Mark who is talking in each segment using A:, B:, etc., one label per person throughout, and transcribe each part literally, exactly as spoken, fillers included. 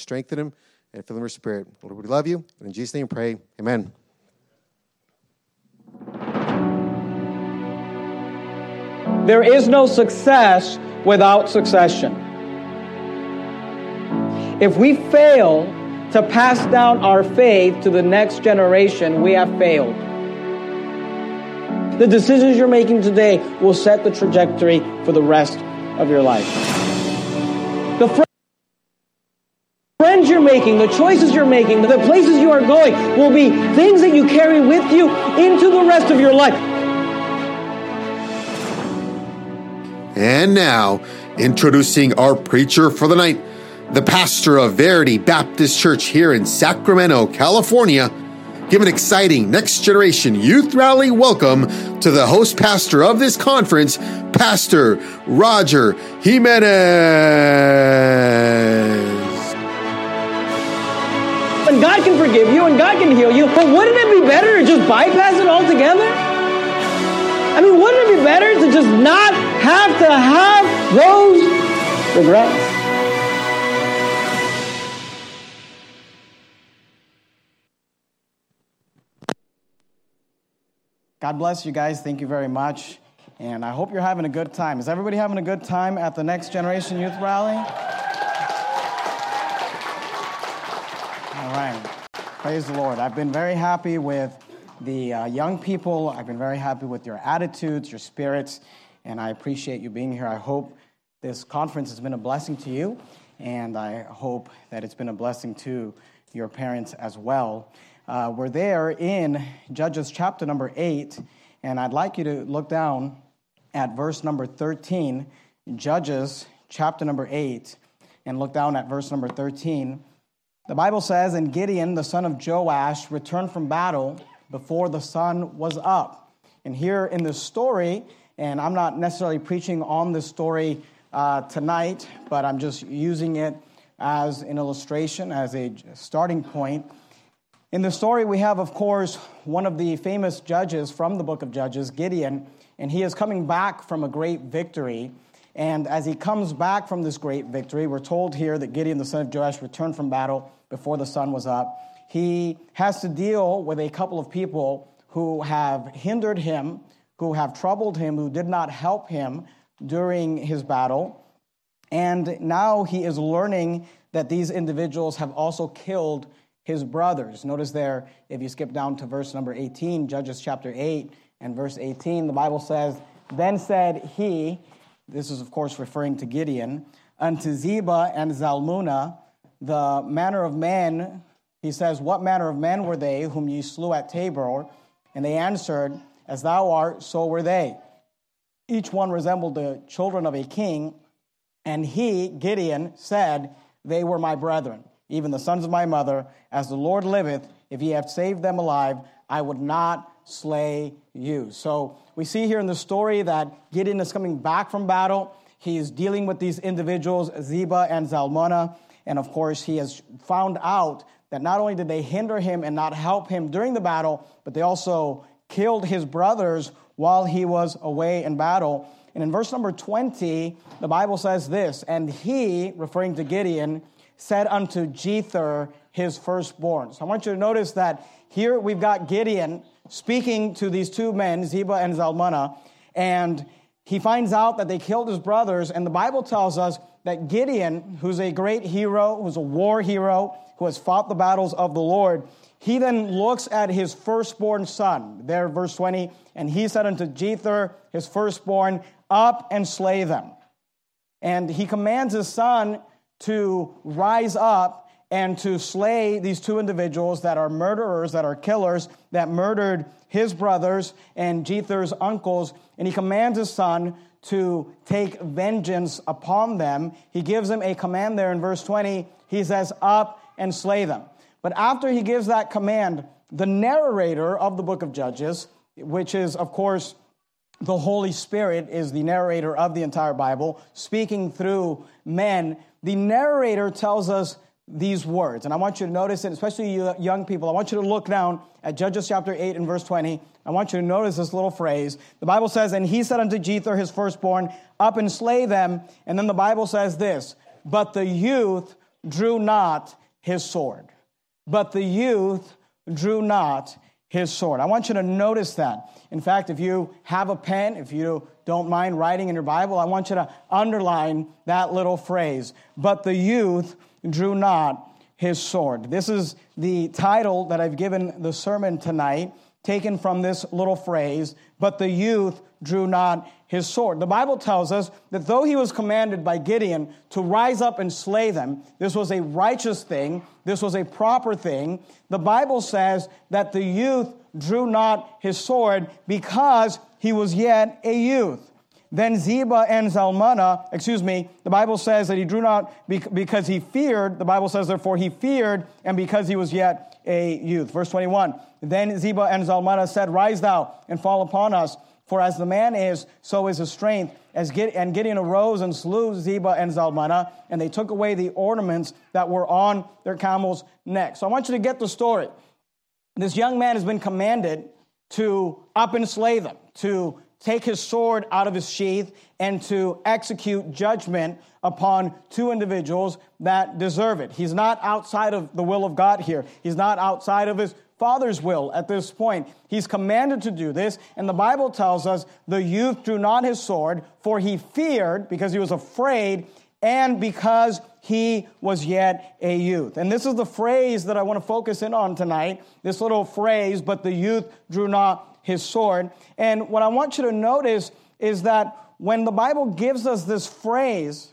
A: strengthen him and fill him with your spirit. Lord, we love you. And in Jesus' name we pray. Amen.
B: There is no success without succession. If we fail to pass down our faith to the next generation, we have failed. The decisions you're making today will set the trajectory for the rest of your life. The fr- friends you're making, the choices you're making, the places you are going will be things that you carry with you into the rest of your life.
A: And now, introducing our preacher for the night, the pastor of Verity Baptist Church here in Sacramento, California. Give an exciting Next Generation Youth Rally welcome to the host pastor of this conference, Pastor Roger Jimenez.
B: And God can forgive you and God can heal you, but wouldn't it be better to just bypass it altogether? I mean, wouldn't it be better to just not have to have those regrets? God bless you guys. Thank you very much. And I hope you're having a good time. Is everybody having a good time at the Next Generation Youth Rally? All right. Praise the Lord. I've been very happy with the uh, young people. I've been very happy with your attitudes, your spirits, and I appreciate you being here. I hope this conference has been a blessing to you, and I hope that it's been a blessing to your parents as well. Uh, we're there in Judges chapter number eight, and I'd like you to look down at verse number thirteen, Judges chapter number eight, and look down at verse number thirteen. The Bible says, "And Gideon, the son of Joash, returned from battle before the sun was up." And here in this story, and I'm not necessarily preaching on this story uh, tonight, but I'm just using it as an illustration, as a starting point. In the story, we have, of course, one of the famous judges from the book of Judges, Gideon, and he is coming back from a great victory. And as he comes back from this great victory, we're told here that Gideon, the son of Joash, returned from battle before the sun was up. He has to deal with a couple of people who have hindered him, who have troubled him, who did not help him during his battle. And now he is learning that these individuals have also killed his brothers. Notice there, if you skip down to verse number eighteen, Judges chapter eight and verse eighteen, the Bible says, "Then said he," this is of course referring to Gideon, "unto Zebah and Zalmunna, the manner of men," he says, "what manner of men were they whom ye slew at Tabor? And they answered, As thou art, so were they. Each one resembled the children of a king. And he, Gideon, said, They were my brethren, even the sons of my mother. As the Lord liveth, if ye have saved them alive, I would not slay you." So we see here in the story that Gideon is coming back from battle. He is dealing with these individuals, Zebah and Zalmunna. And of course, he has found out that not only did they hinder him and not help him during the battle, but they also killed his brothers while he was away in battle. And in verse number twenty, the Bible says this, "And he," referring to Gideon, "said unto Jether, his firstborn." So I want you to notice that here we've got Gideon speaking to these two men, Zebah and Zalmunna, and he finds out that they killed his brothers, and the Bible tells us that Gideon, who's a great hero, who's a war hero, who has fought the battles of the Lord, he then looks at his firstborn son. There, verse twenty, "And he said unto Jether, his firstborn, Up and slay them." And he commands his son to rise up and to slay these two individuals that are murderers, that are killers, that murdered his brothers and Jether's uncles. And he commands his son to take vengeance upon them. He gives him a command there in verse twenty. He says, "Up and slay them." But after he gives that command, the narrator of the book of Judges, which is, of course, the Holy Spirit, is the narrator of the entire Bible, speaking through men, the narrator tells us these words. And I want you to notice it, especially you young people. I want you to look down at Judges chapter eight and verse twenty. I want you to notice this little phrase. The Bible says, "And he said unto Jether, his firstborn, Up and slay them." And then the Bible says this, "But the youth drew not his sword. But the youth drew not his sword. I want you to notice that. In fact, if you have a pen, if you don't mind writing in your Bible, I want you to underline that little phrase. But the youth drew not his sword. This is the title that I've given the sermon tonight, taken from this little phrase, but the youth drew not his sword. The Bible tells us that though he was commanded by Gideon to rise up and slay them, this was a righteous thing, this was a proper thing. The Bible says that the youth drew not his sword because he was yet a youth. Then Zebah and Zalmunna, excuse me, the Bible says that he drew not because he feared. The Bible says, therefore, he feared, and because he was yet a youth. Verse twenty-one, then Zebah and Zalmunna said, rise thou and fall upon us, for as the man is, so is his strength. As Gideon, and Gideon arose and slew Zebah and Zalmunna, and they took away the ornaments that were on their camels' necks. So I want you to get the story. This young man has been commanded to up and slay them, to take his sword out of his sheath and to execute judgment upon two individuals that deserve it. He's not outside of the will of God here. He's not outside of his Father's will at this point. He's commanded to do this, and the Bible tells us the youth drew not his sword, for he feared, because he was afraid, and because he was yet a youth. And this is the phrase that I want to focus in on tonight, this little phrase, but the youth drew not his sword. And what I want you to notice is that when the Bible gives us this phrase,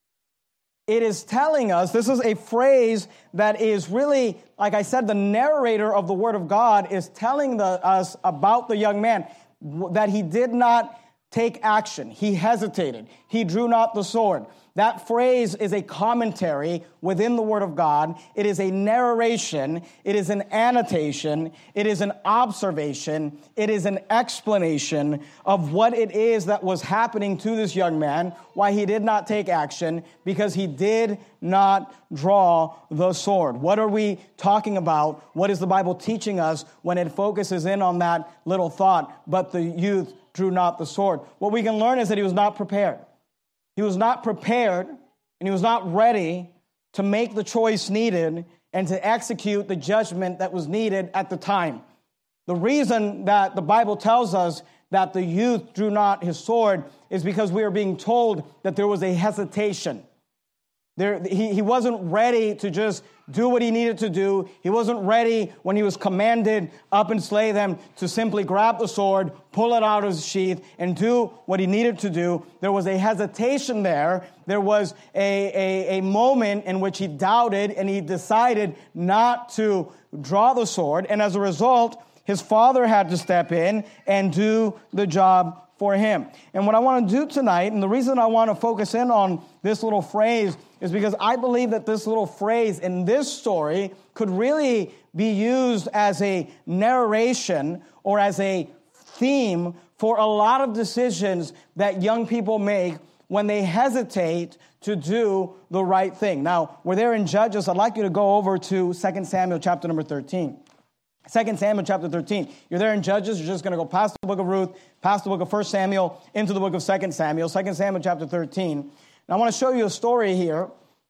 B: it is telling us, this is a phrase that is really, like I said, the narrator of the Word of God is telling the, us about the young man, that he did not take action. He hesitated. He drew not the sword. That phrase is a commentary within the Word of God. It is a narration. It is an annotation. It is an observation. It is an explanation of what it is that was happening to this young man, why he did not take action, because he did not draw the sword. What are we talking about? What is the Bible teaching us when it focuses in on that little thought, but the youth drew not the sword? What we can learn is that he was not prepared. He was not prepared, and he was not ready to make the choice needed and to execute the judgment that was needed at the time. The reason that the Bible tells us that the youth drew not his sword is because we are being told that there was a hesitation. There, he, he wasn't ready to just do what he needed to do. He wasn't ready when he was commanded up and slay them to simply grab the sword, pull it out of his sheath, and do what he needed to do. There was a hesitation there. There was a, a, a moment in which he doubted and he decided not to draw the sword. And as a result, his father had to step in and do the job for him. And what I want to do tonight, and the reason I want to focus in on this little phrase is because I believe that this little phrase in this story could really be used as a narration or as a theme for a lot of decisions that young people make when they hesitate to do the right thing. Now, we're there in Judges. I'd like you to go over to Second Samuel chapter number thirteen. Second Samuel chapter thirteen. You're there in Judges. You're just going to go past the book of Ruth, past the book of First Samuel, into the book of Second Samuel. Second Samuel chapter thirteen. And I want to show you a story here.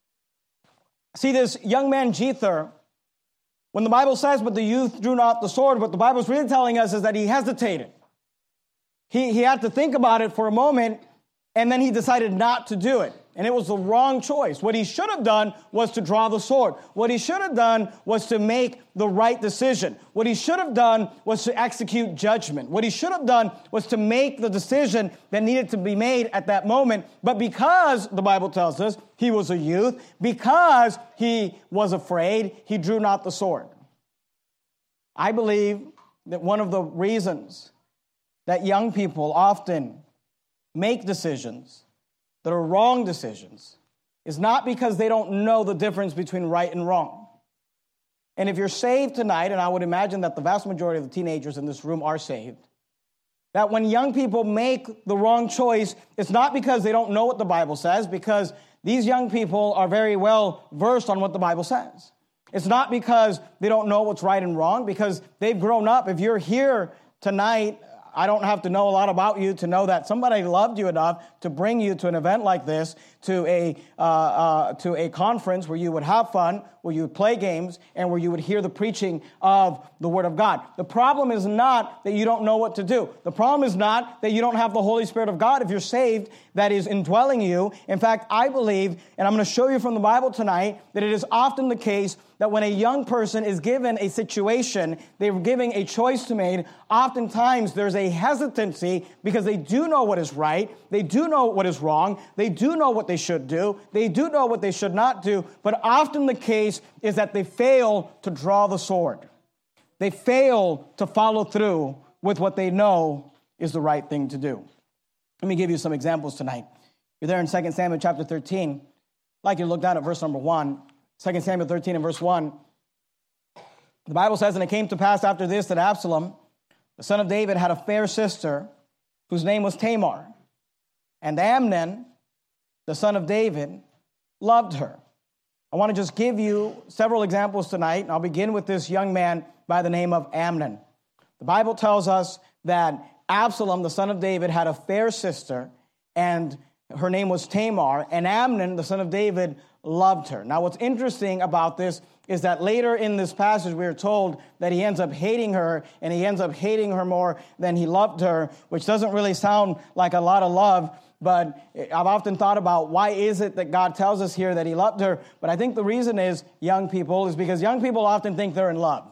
B: See, this young man Jether, when the Bible says, but the youth drew not the sword, what the Bible is really telling us is that he hesitated. He, he had to think about it for a moment, and then he decided not to do it. And it was the wrong choice. What he should have done was to draw the sword. What he should have done was to make the right decision. What he should have done was to execute judgment. What he should have done was to make the decision that needed to be made at that moment. But because, the Bible tells us, he was a youth, because he was afraid, he drew not the sword. I believe that one of the reasons that young people often make decisions that are wrong decisions is not because they don't know the difference between right and wrong. And if you're saved tonight, and I would imagine that the vast majority of the teenagers in this room are saved, that when young people make the wrong choice, it's not because they don't know what the Bible says, because these young people are very well versed on what the Bible says. It's not because they don't know what's right and wrong, because they've grown up. If you're here tonight, I don't have to know a lot about you to know that somebody loved you enough to bring you to an event like this, to a uh, uh, to a conference where you would have fun, where you would play games, and where you would hear the preaching of the Word of God. The problem is not that you don't know what to do. The problem is not that you don't have the Holy Spirit of God, if you're saved, that is indwelling you. In fact, I believe, and I'm going to show you from the Bible tonight, that it is often the case that when a young person is given a situation, they're giving a choice to make, oftentimes there's a hesitancy because they do know what is right, they do know what is wrong, they do know what they should do, they do know what they should not do, but often the case is that they fail to draw the sword. They fail to follow through with what they know is the right thing to do. Let me give you some examples tonight. You're there in Second Samuel chapter thirteen. I'd like you to look down at verse number one. Second Samuel thirteen and verse one. The Bible says, "And it came to pass after this that Absalom, the son of David, had a fair sister whose name was Tamar. And Amnon, the son of David, loved her." I want to just give you several examples tonight, and I'll begin with this young man by the name of Amnon. The Bible tells us that Absalom, the son of David, had a fair sister, and her name was Tamar, and Amnon, the son of David, loved her. Now, what's interesting about this is that later in this passage, we are told that he ends up hating her, and he ends up hating her more than he loved her, which doesn't really sound like a lot of love, but I've often thought about why is it that God tells us here that he loved her, but I think the reason is, young people, is because young people often think they're in love.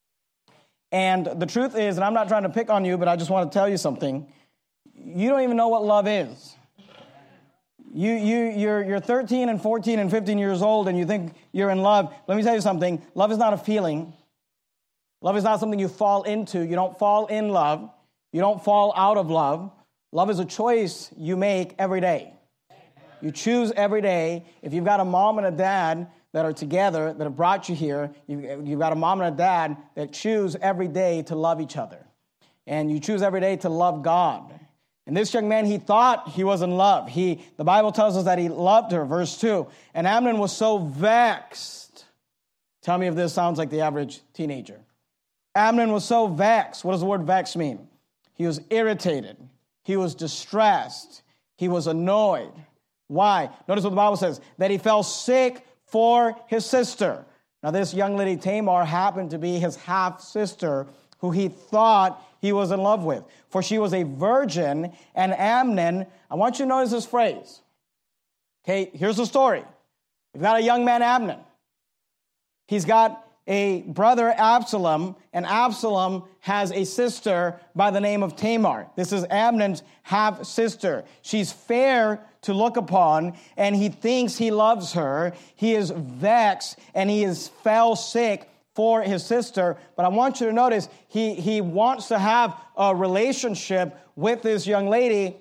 B: And the truth is, and I'm not trying to pick on you, but I just want to tell you something, you don't even know what love is. You, you, you're, you're thirteen and fourteen and fifteen years old and you think you're in love. Let me tell you something. Love is not a feeling. Love is not something you fall into. You don't fall in love. You don't fall out of love. Love is a choice you make every day. You choose every day. If you've got a mom and a dad that are together, that have brought you here, you've, you've got a mom and a dad that choose every day to love each other. And you choose every day to love God. And this young man, he thought he was in love. He, the Bible tells us that he loved her, verse two. And Amnon was so vexed. Tell me if this sounds like the average teenager. Amnon was so vexed. What does the word vex mean? He was irritated. He was distressed. He was annoyed. Why? Notice what the Bible says, that he fell sick for his sister. Now, this young lady, Tamar, happened to be his half-sister, who he thought he was in love with. For she was a virgin, and Amnon, I want you to notice this phrase. Okay, here's the story. We've got a young man, Amnon. He's got a brother, Absalom, and Absalom has a sister by the name of Tamar. This is Amnon's half-sister. She's fair to look upon, and he thinks he loves her. He is vexed, and he is fell sick for his sister. But I want you to notice, he, he wants to have a relationship with this young lady.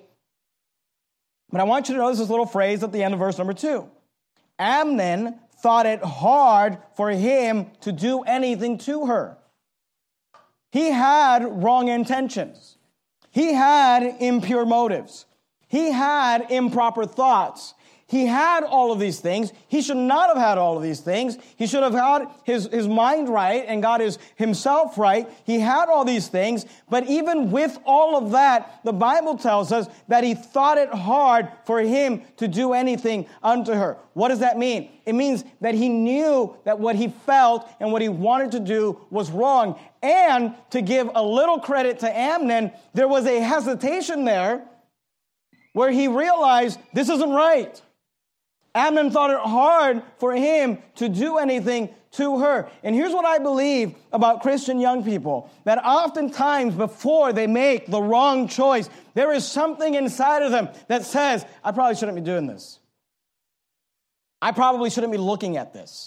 B: But I want you to notice this little phrase at the end of verse number two. Amnon thought it hard for him to do anything to her. He had wrong intentions. He had impure motives. He had improper thoughts. He had all of these things. He should not have had all of these things. He should have had his, his mind right and got his himself right. He had all these things. But even with all of that, the Bible tells us that he thought it hard for him to do anything unto her. What does that mean? It means that he knew that what he felt and what he wanted to do was wrong. And to give a little credit to Amnon, there was a hesitation there where he realized this isn't right. Amnon thought it hard for him to do anything to her. And here's what I believe about Christian young people, that oftentimes before they make the wrong choice, there is something inside of them that says, I probably shouldn't be doing this. I probably shouldn't be looking at this.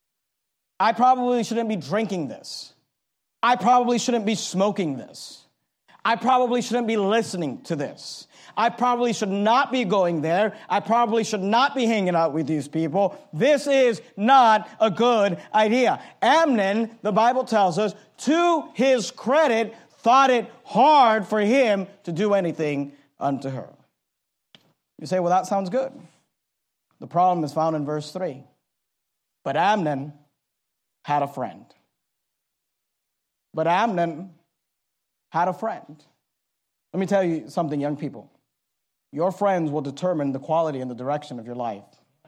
B: I probably shouldn't be drinking this. I probably shouldn't be smoking this. I probably shouldn't be listening to this. I probably should not be going there. I probably should not be hanging out with these people. This is not a good idea. Amnon, the Bible tells us, to his credit, thought it hard for him to do anything unto her. You say, well, that sounds good. The problem is found in verse three. But Amnon had a friend. But Amnon had a friend. Let me tell you something, young people. Your friends will determine the quality and the direction of your life.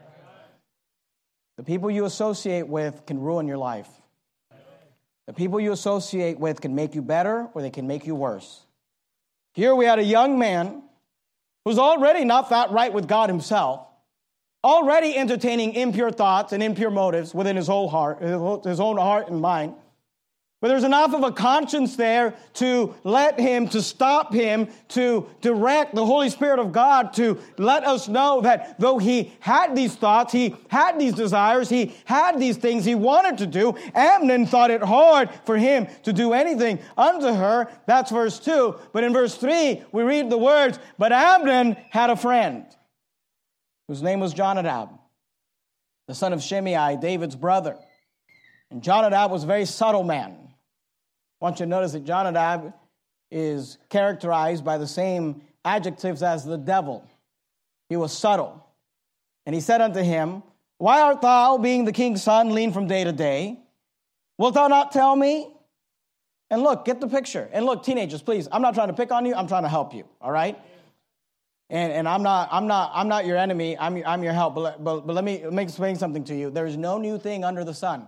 B: The people you associate with can ruin your life. The people you associate with can make you better or they can make you worse. Here we had a young man who's already not that right with God himself, already entertaining impure thoughts and impure motives within his whole heart, his own heart and mind. But there's enough of a conscience there to let him, to stop him, to direct the Holy Spirit of God to let us know that though he had these thoughts, he had these desires, he had these things he wanted to do, Amnon thought it hard for him to do anything unto her. That's verse two. But in verse three, we read the words, but Amnon had a friend whose name was Jonadab, the son of Shimei, David's brother. And Jonadab was a very subtle man. I want you to notice that Jonadab is characterized by the same adjectives as the devil. He was subtle. And he said unto him, why art thou, being the king's son, lean from day to day? Wilt thou not tell me? And look, get the picture. And look, teenagers, please, I'm not trying to pick on you. I'm trying to help you, all right? And, and I'm not, I'm not, I'm not your enemy. I'm, I'm your help. But, but, but let me, let me explain something to you. There is no new thing under the sun.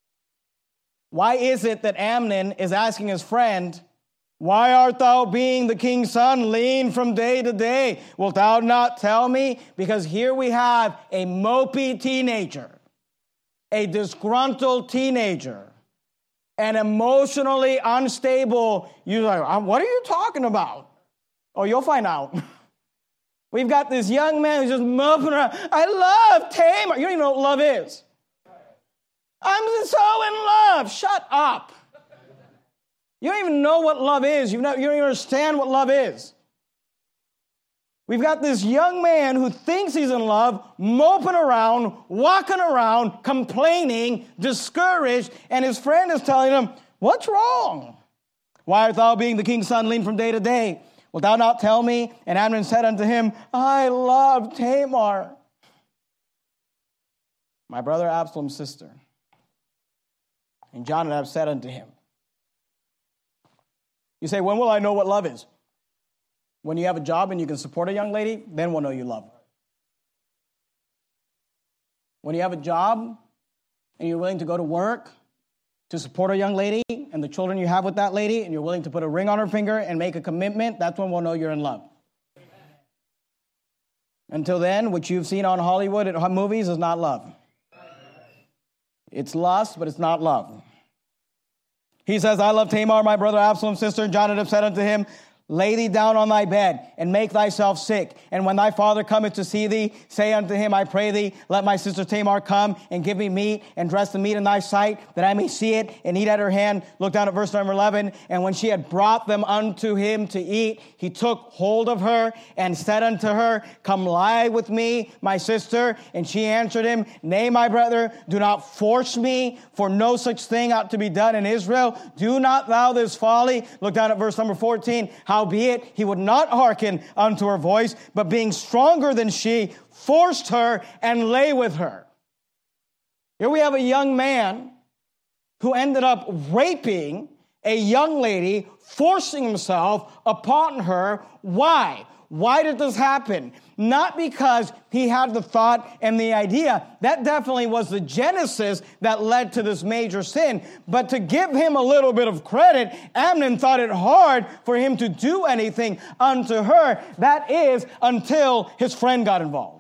B: Why is it that Amnon is asking his friend, why art thou, being the king's son, lean from day to day? Wilt thou not tell me? Because here we have a mopey teenager, a disgruntled teenager, an emotionally unstable. You're like, what are you talking about? Oh, you'll find out. We've got this young man who's just moping around. I love Tamar. You don't even know what love is. I'm so in love. Shut up. You don't even know what love is. You, know, you don't even understand what love is. We've got this young man who thinks he's in love, moping around, walking around, complaining, discouraged, and his friend is telling him, what's wrong? Why art thou, being the king's son, lean from day to day? Wilt thou not tell me? And Amnon said unto him, I love Tamar, my brother Absalom's sister. And Jonadab said unto him, you say, when will I know what love is? When you have a job and you can support a young lady, then we'll know you love her. When you have a job and you're willing to go to work to support a young lady and the children you have with that lady, and you're willing to put a ring on her finger and make a commitment, that's when we'll know you're in love. Until then, what you've seen on Hollywood at movies is not love. It's lust, but it's not love. He says, I love Tamar, my brother Absalom's sister. And Jonadab said unto him, lay thee down on thy bed, and make thyself sick. And when thy father cometh to see thee, say unto him, I pray thee, let my sister Tamar come, and give me meat, and dress the meat in thy sight, that I may see it, and eat at her hand. Look down at verse number eleven. And when she had brought them unto him to eat, he took hold of her, and said unto her, come lie with me, my sister. And she answered him, nay, my brother, do not force me, for no such thing ought to be done in Israel. Do not thou this folly. Look down at verse number fourteen. Howbeit, he would not hearken unto her voice, but being stronger than she, forced her and lay with her. Here we have a young man who ended up raping a young lady, forcing himself upon her. Why? Why did this happen? Not because he had the thought and the idea. That definitely was the genesis that led to this major sin. But to give him a little bit of credit, Amnon thought it hard for him to do anything unto her. That is until his friend got involved.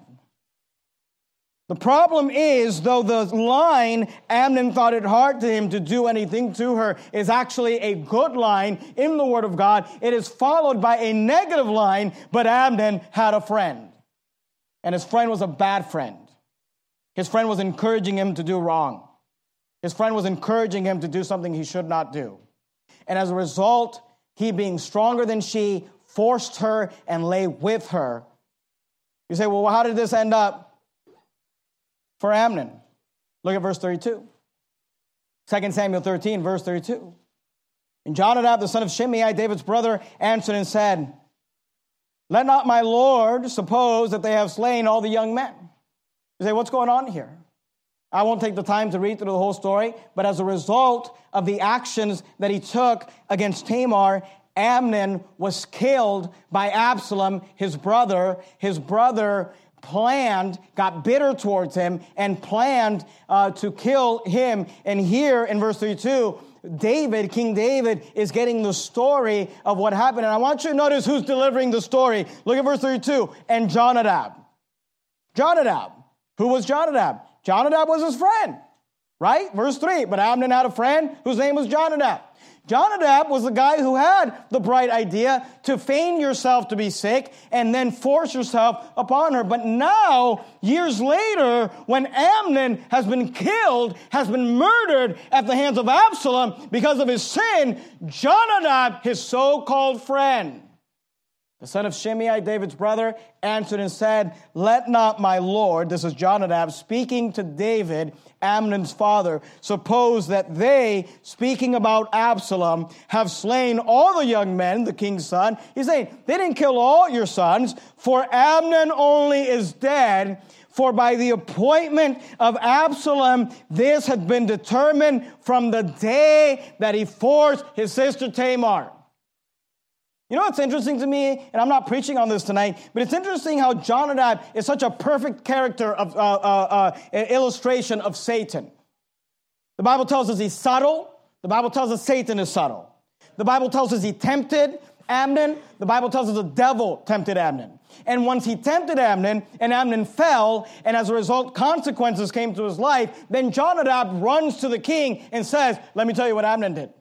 B: The problem is, though the line, Amnon thought it hard to him to do anything to her, is actually a good line in the Word of God. It is followed by a negative line, but Amnon had a friend. And his friend was a bad friend. His friend was encouraging him to do wrong. His friend was encouraging him to do something he should not do. And as a result, he being stronger than she, forced her and lay with her. You say, well, how did this end up for Amnon? Look at verse thirty-two. Second Samuel thirteen, verse thirty-two. And Jonadab, the son of Shimei, David's brother, answered and said, let not my Lord suppose that they have slain all the young men. You say, what's going on here? I won't take the time to read through the whole story, but as a result of the actions that he took against Tamar, Amnon was killed by Absalom, his brother. His brother planned, got bitter towards him, and planned uh, to kill him. And here in verse thirty-two, David, King David, is getting the story of what happened. And I want you to notice who's delivering the story. Look at verse thirty-two. And Jonadab. Jonadab. Who was Jonadab? Jonadab was his friend, right? Verse three. But Amnon had a friend whose name was Jonadab. Jonadab was the guy who had the bright idea to feign yourself to be sick and then force yourself upon her. But now, years later, when Amnon has been killed, has been murdered at the hands of Absalom because of his sin, Jonadab, his so-called friend, the son of Shimei, David's brother, answered and said, let not my lord, this is Jonadab speaking to David, Amnon's father, suppose that they, speaking about Absalom, have slain all the young men, the king's son. He's saying, they didn't kill all your sons, for Amnon only is dead. For by the appointment of Absalom, this had been determined from the day that he forced his sister Tamar. You know what's interesting to me, and I'm not preaching on this tonight, but it's interesting how Jonadab is such a perfect character of uh, uh, uh, illustration of Satan. The Bible tells us he's subtle. The Bible tells us Satan is subtle. The Bible tells us he tempted Amnon. The Bible tells us the devil tempted Amnon. And once he tempted Amnon, and Amnon fell, and as a result, consequences came to his life, then Jonadab runs to the king and says, let me tell you what Amnon did.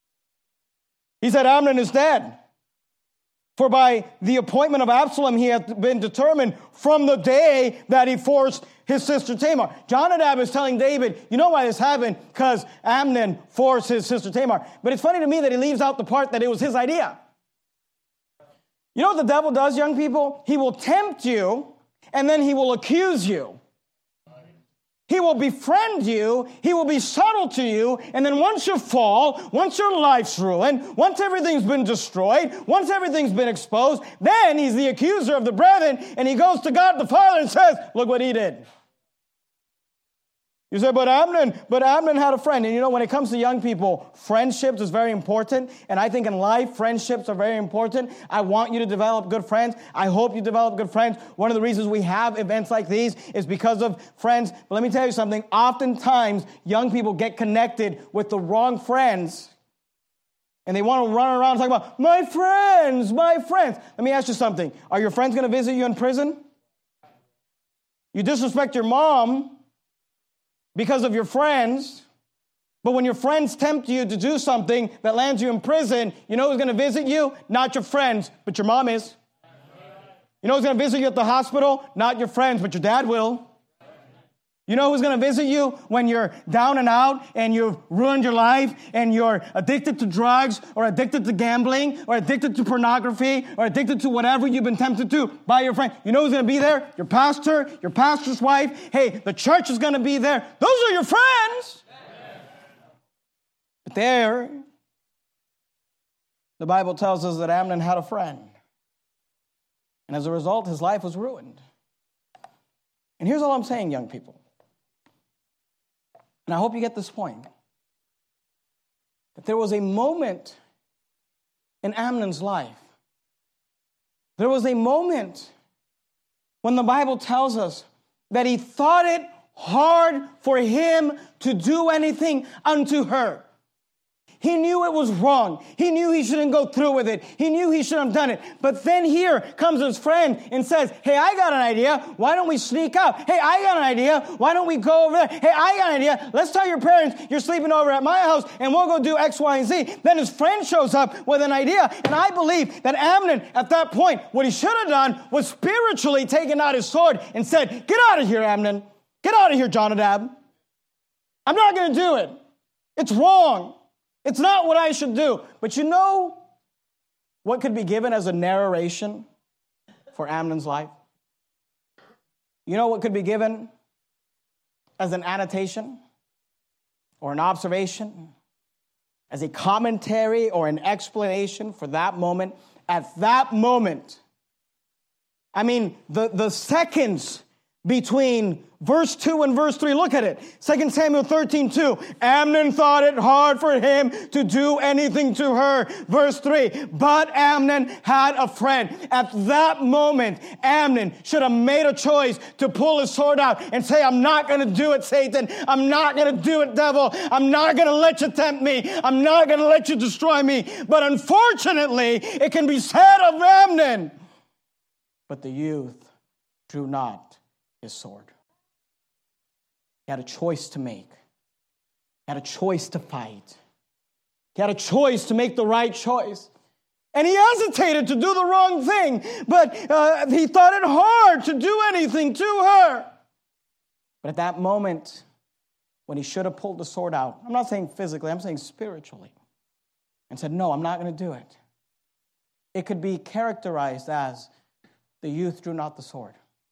B: He said, Amnon is dead. For by the appointment of Absalom, he had been determined from the day that he forced his sister Tamar. Jonadab is telling David, you know why this happened? Because Amnon forced his sister Tamar. But it's funny to me that he leaves out the part that it was his idea. You know what the devil does, young people? He will tempt you, and then he will accuse you. He will befriend you, he will be subtle to you, and then once you fall, once your life's ruined, once everything's been destroyed, once everything's been exposed, then he's the accuser of the brethren, and he goes to God the Father and says, look what he did. You say, but Amnon, but Amnon had a friend. And you know, when it comes to young people, friendships is very important. And I think in life, friendships are very important. I want you to develop good friends. I hope you develop good friends. One of the reasons we have events like these is because of friends. But let me tell you something. Oftentimes, young people get connected with the wrong friends. And they want to run around and talk about, my friends, my friends. Let me ask you something. Are your friends going to visit you in prison? You disrespect your mom because of your friends, but when your friends tempt you to do something that lands you in prison, you know who's going to visit you? Not your friends, but your mom is. You know who's going to visit you at the hospital? Not your friends, but your dad will. You know who's going to visit you when you're down and out and you've ruined your life and you're addicted to drugs or addicted to gambling or addicted to pornography or addicted to whatever you've been tempted to by your friend? You know who's going to be there? Your pastor, your pastor's wife. Hey, the church is going to be there. Those are your friends. But there, the Bible tells us that Amnon had a friend. And as a result, his life was ruined. And here's all I'm saying, young people. And I hope you get this point. That there was a moment in Amnon's life. There was a moment when the Bible tells us that he thought it hard for him to do anything unto her. He knew it was wrong. He knew he shouldn't go through with it. He knew he shouldn't have done it. But then here comes his friend and says, hey, I got an idea. Why don't we sneak out? Hey, I got an idea. Why don't we go over there? Hey, I got an idea. Let's tell your parents you're sleeping over at my house and we'll go do X, Y, and Z. Then his friend shows up with an idea. And I believe that Amnon, at that point, what he should have done was spiritually taken out his sword and said, get out of here, Amnon. Get out of here, Jonadab. I'm not going to do it. It's wrong. It's not what I should do. But you know what could be given as a narration for Amnon's life? You know what could be given as an annotation or an observation, as a commentary or an explanation for that moment? At that moment, I mean, the, the seconds between verse two and verse three. Look at it. Second Samuel thirteen two. Amnon thought it hard for him to do anything to her. Verse three. But Amnon had a friend. At that moment, Amnon should have made a choice to pull his sword out and say, I'm not going to do it, Satan. I'm not going to do it, devil. I'm not going to let you tempt me. I'm not going to let you destroy me. But unfortunately, it can be said of Amnon. But the youth drew not his sword. He had a choice to make. He had a choice to fight. He had a choice to make the right choice. And he hesitated to do the wrong thing, but uh, he thought it hard to do anything to her. But at that moment, when he should have pulled the sword out, I'm not saying physically, I'm saying spiritually, and said, no, I'm not going to do it. It could be characterized as the youth drew not the sword.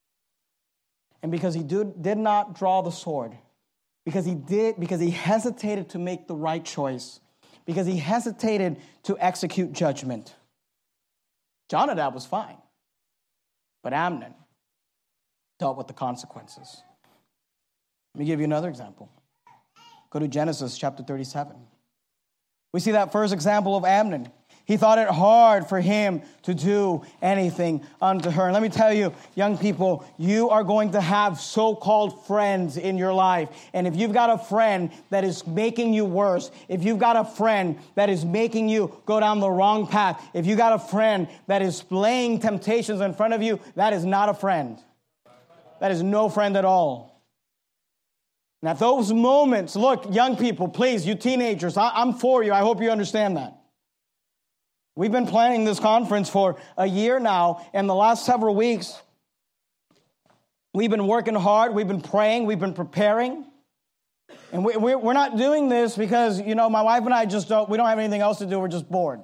B: And because he did, did not draw the sword, because he did, because he hesitated to make the right choice, because he hesitated to execute judgment, Jonadab was fine. But Amnon dealt with the consequences. Let me give you another example. Go to Genesis chapter thirty-seven. We see that first example of Amnon. He thought it hard for him to do anything unto her. And let me tell you, young people, you are going to have so-called friends in your life. And if you've got a friend that is making you worse, if you've got a friend that is making you go down the wrong path, if you've got a friend that is laying temptations in front of you, that is not a friend. That is no friend at all. And at those moments, look, young people, please, you teenagers, I, I'm for you. I hope you understand that. We've been planning this conference for a year now, and the last several weeks, we've been working hard, we've been praying, we've been preparing, and we, we're not doing this because, you know, my wife and I just don't, we don't have anything else to do, we're just bored.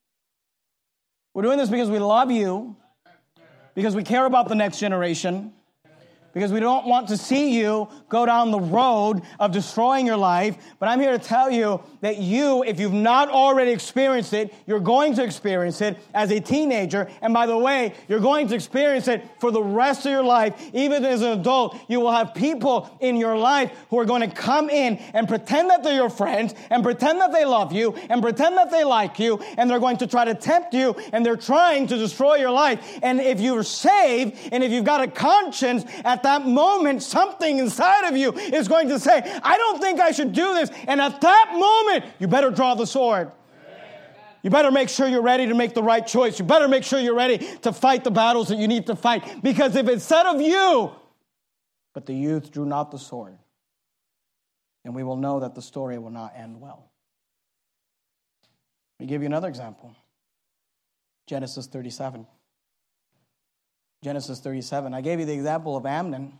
B: We're doing this because we love you, because we care about the next generation, because we don't want to see you go down the road of destroying your life. But I'm here to tell you that you, if you've not already experienced it, you're going to experience it as a teenager. And by the way, you're going to experience it for the rest of your life. Even as an adult, you will have people in your life who are going to come in and pretend that they're your friends and pretend that they love you and pretend that they like you. And they're going to try to tempt you, and they're trying to destroy your life. And if you're saved and if you've got a conscience, at that moment, something inside of you is going to say, I don't think I should do this. And at that moment, you better draw the sword. You better make sure you're ready to make the right choice. You better make sure you're ready to fight the battles that you need to fight. Because if it's said of you, but the youth drew not the sword, then we will know that the story will not end well. Let me give you another example. Genesis thirty-seven. Genesis thirty-seven. I gave you the example of Amnon.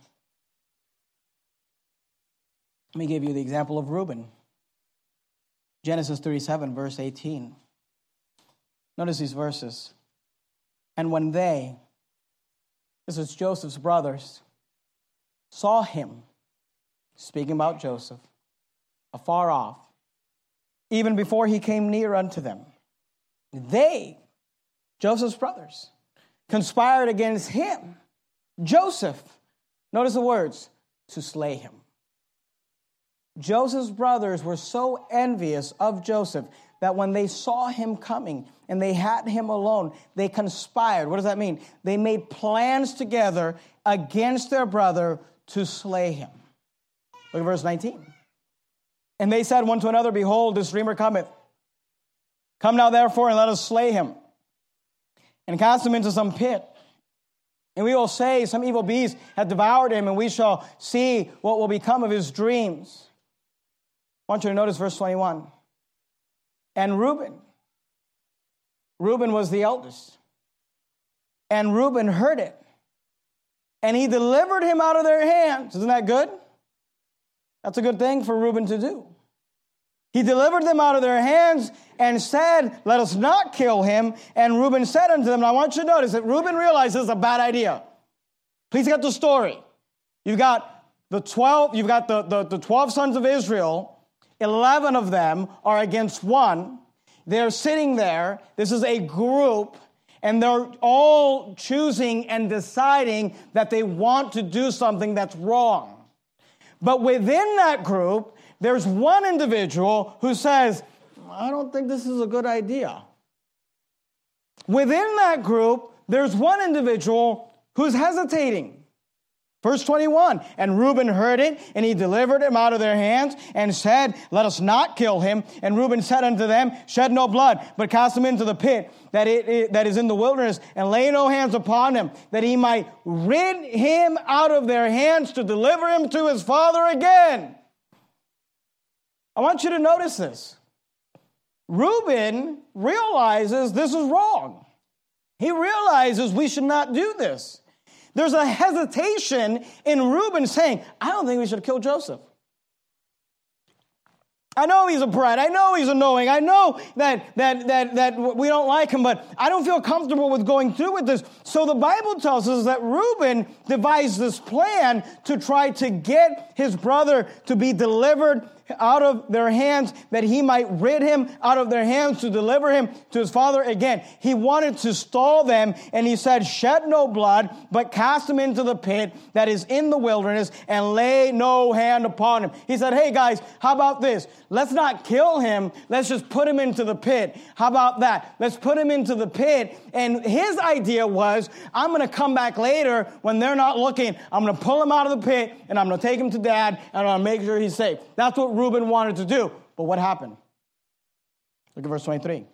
B: Let me give you the example of Reuben. Genesis thirty-seven, verse eighteen. Notice these verses. And when they, this is Joseph's brothers, saw him, speaking about Joseph, afar off, even before he came near unto them, they, Joseph's brothers, conspired against him, Joseph, notice the words, to slay him. Joseph's brothers were so envious of Joseph that when they saw him coming and they had him alone, they conspired. What does that mean? They made plans together against their brother to slay him. Look at verse nineteen. And they said one to another, behold, this dreamer cometh. Come now therefore and let us slay him and cast him into some pit. And we will say some evil beast hath devoured him, and we shall see what will become of his dreams. I want you to notice verse twenty-one. And Reuben, Reuben was the eldest, and Reuben heard it, and he delivered him out of their hands. Isn't that good? That's a good thing for Reuben to do. He delivered them out of their hands and said, let us not kill him. And Reuben said unto them, and I want you to notice that Reuben realized this is a bad idea. Please get the story. You've got the twelve, you've got the, the, the twelve sons of Israel. Eleven of them are against one. They're sitting there. This is a group. And they're all choosing and deciding that they want to do something that's wrong. But within that group, there's one individual who says, I don't think this is a good idea. Within that group, there's one individual who's hesitating. Verse twenty-one, and Reuben heard it, and he delivered him out of their hands, and said, let us not kill him. And Reuben said unto them, shed no blood, but cast him into the pit that it, it that is in the wilderness, and lay no hands upon him, that he might rid him out of their hands to deliver him to his father again. I want you to notice this. Reuben realizes this is wrong. He realizes we should not do this. There's a hesitation in Reuben saying, I don't think we should kill Joseph. I know he's a brat. I know he's annoying. I know that, that, that, that we don't like him, but I don't feel comfortable with going through with this. So the Bible tells us that Reuben devised this plan to try to get his brother to be delivered out of their hands, that he might rid him out of their hands to deliver him to his father again. He wanted to stall them, and he said, shed no blood, but cast him into the pit that is in the wilderness, and lay no hand upon him. He said, hey guys, how about this? Let's not kill him. Let's just put him into the pit. How about that? Let's put him into the pit. And his idea was, I'm going to come back later when they're not looking. I'm going to pull him out of the pit, and I'm going to take him to dad, and I'm going to make sure he's safe. That's what Reuben wanted to do. But what happened? Look at verse twenty-three.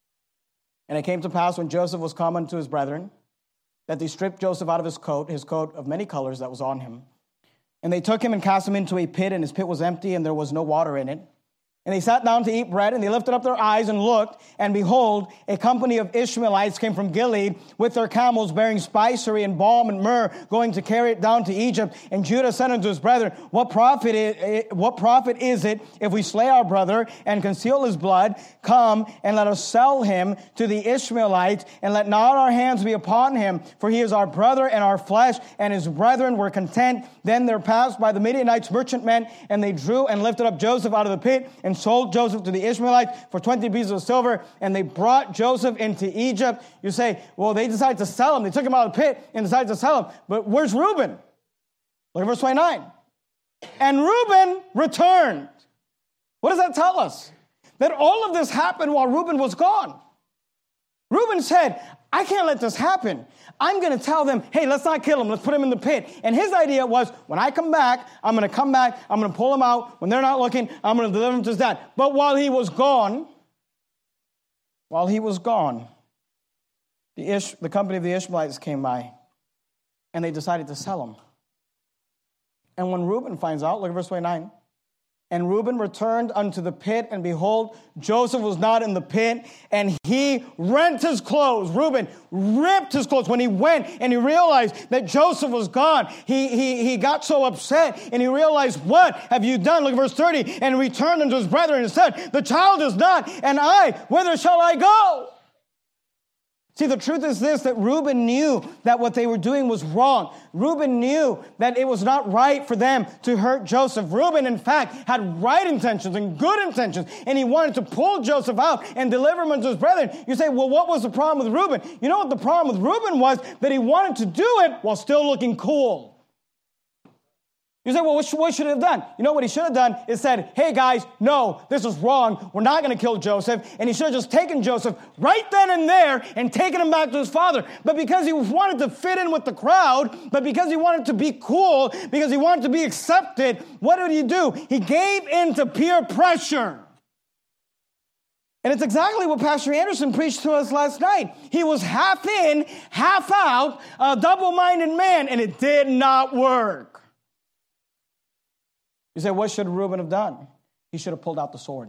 B: And it came to pass when Joseph was come unto his brethren, that they stripped Joseph out of his coat, his coat of many colors that was on him. And they took him and cast him into a pit, and his pit was empty, and there was no water in it. And they sat down to eat bread, and they lifted up their eyes and looked, and behold, a company of Ishmaelites came from Gilead with their camels bearing spicery and balm and myrrh, going to carry it down to Egypt. And Judah said unto his brethren, What profit is, what profit is it if we slay our brother and conceal his blood? Come and let us sell him to the Ishmaelites, and let not our hands be upon him, for he is our brother and our flesh. And his brethren were content. Then there passed by the Midianites merchantmen, and they drew and lifted up Joseph out of the pit, and sold Joseph to the Ishmaelites for twenty pieces of silver, and they brought Joseph into Egypt. You say, well, they decided to sell him. They took him out of the pit and decided to sell him. But where's Reuben? Look at verse twenty-nine. And Reuben returned. What does that tell us? That all of this happened while Reuben was gone. Reuben said, I can't let this happen. I'm going to tell them, hey, let's not kill him. Let's put him in the pit. And his idea was, when I come back, I'm going to come back. I'm going to pull him out. When they're not looking, I'm going to deliver him to his dad. But while he was gone, while he was gone, the, Ish, the company of the Ishmaelites came by, and they decided to sell him. And when Reuben finds out, look at verse twenty-nine. And Reuben returned unto the pit, and behold, Joseph was not in the pit, and he rent his clothes. Reuben ripped his clothes. When he went and he realized that Joseph was gone, he, he, he got so upset, and he realized, what have you done? Look at verse thirty. And returned unto his brethren and said, the child is not, and I, whither shall I go? See, the truth is this, that Reuben knew that what they were doing was wrong. Reuben knew that it was not right for them to hurt Joseph. Reuben, in fact, had right intentions and good intentions, and he wanted to pull Joseph out and deliver him unto his brethren. You say, well, what was the problem with Reuben? You know what the problem with Reuben was? That he wanted to do it while still looking cool. You say, well, what should, what should he have done? You know what he should have done is said, hey guys, no, this is wrong. We're not going to kill Joseph. And he should have just taken Joseph right then and there and taken him back to his father. But because he wanted to fit in with the crowd, but because he wanted to be cool, because he wanted to be accepted, what did he do? He gave in to peer pressure. And it's exactly what Pastor Anderson preached to us last night. He was half in, half out, a double-minded man, and it did not work. You say, what should Reuben have done? He should have pulled out the sword.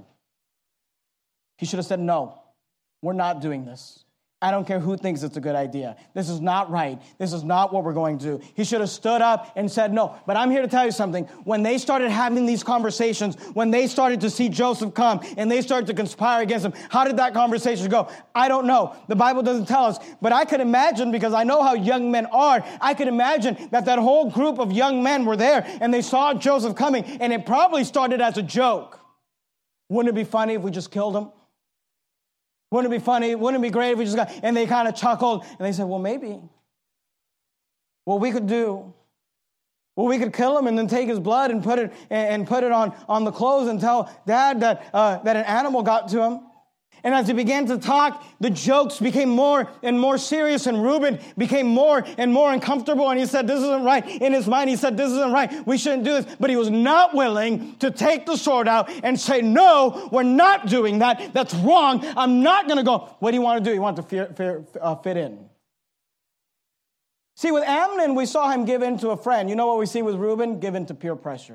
B: He should have said, no, we're not doing this. I don't care who thinks it's a good idea. This is not right. This is not what we're going to do. He should have stood up and said no. But I'm here to tell you something. When they started having these conversations, when they started to see Joseph come and they started to conspire against him, how did that conversation go? I don't know. The Bible doesn't tell us. But I could imagine, because I know how young men are, I could imagine that that whole group of young men were there and they saw Joseph coming, and it probably started as a joke. Wouldn't it be funny if we just killed him? Wouldn't it be funny? Wouldn't it be great if we just got, and they kind of chuckled, and they said, well, maybe. What we could do, well, we could kill him and then take his blood and put it and put it on, on the clothes and tell Dad that, uh, that an animal got to him. And as he began to talk, the jokes became more and more serious, and Reuben became more and more uncomfortable, and he said, this isn't right. In his mind, he said, this isn't right. We shouldn't do this. But he was not willing to take the sword out and say, no, we're not doing that. That's wrong. I'm not going to go. What do you want to do? You want to fear, fear, uh, fit in. See, with Amnon, we saw him give in to a friend. You know what we see with Reuben? Give in to peer pressure.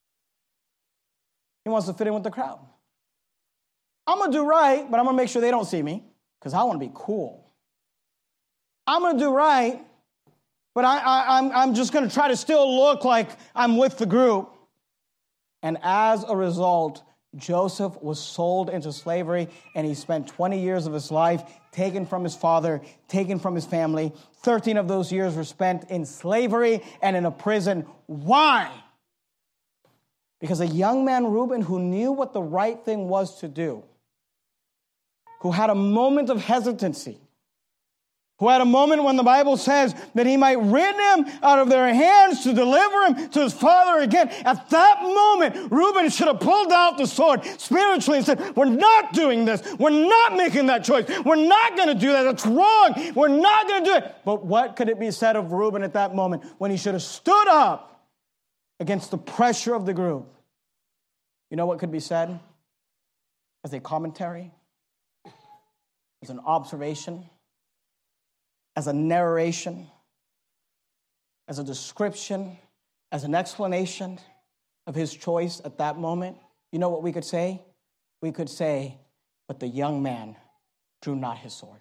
B: He wants to fit in with the crowd. I'm going to do right, but I'm going to make sure they don't see me because I want to be cool. I'm going to do right, but I, I, I'm, I'm just going to try to still look like I'm with the group. And as a result, Joseph was sold into slavery, and he spent twenty years of his life taken from his father, taken from his family. thirteen of those years were spent in slavery and in a prison. Why? Because a young man, Reuben, who knew what the right thing was to do, who had a moment of hesitancy, who had a moment when the Bible says that he might rid him out of their hands to deliver him to his father again. At that moment, Reuben should have pulled out the sword spiritually and said, we're not doing this. We're not making that choice. We're not going to do that. That's wrong. We're not going to do it. But what could it be said of Reuben at that moment when he should have stood up against the pressure of the group? You know what could be said as a commentary, as an observation, as a narration, as a description, as an explanation of his choice at that moment? You know what we could say? We could say, but the young man drew not his sword.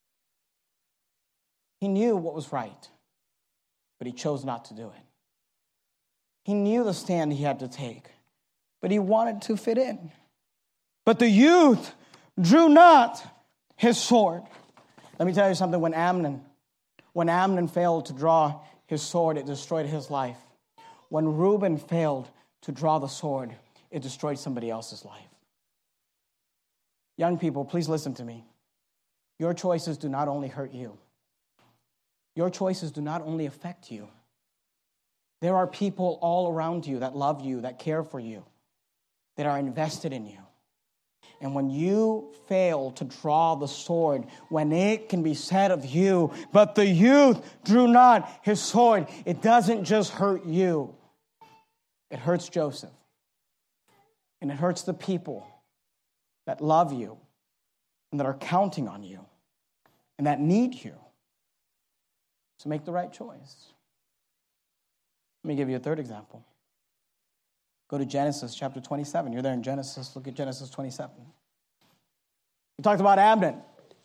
B: He knew what was right, but he chose not to do it. He knew the stand he had to take, but he wanted to fit in. But the youth drew not his sword. Let me tell you something. When Amnon, when Amnon failed to draw his sword, it destroyed his life. When Reuben failed to draw the sword, it destroyed somebody else's life. Young people, please listen to me. Your choices do not only hurt you. Your choices do not only affect you. There are people all around you that love you, that care for you, that are invested in you. And when you fail to draw the sword, when it can be said of you, but the youth drew not his sword, it doesn't just hurt you. It hurts Joseph. And it hurts the people that love you and that are counting on you and that need you. So make the right choice. Let me give you a third example. Go to Genesis chapter twenty-seven. You're there in Genesis. Look at Genesis twenty-seven. We talked about Amnon.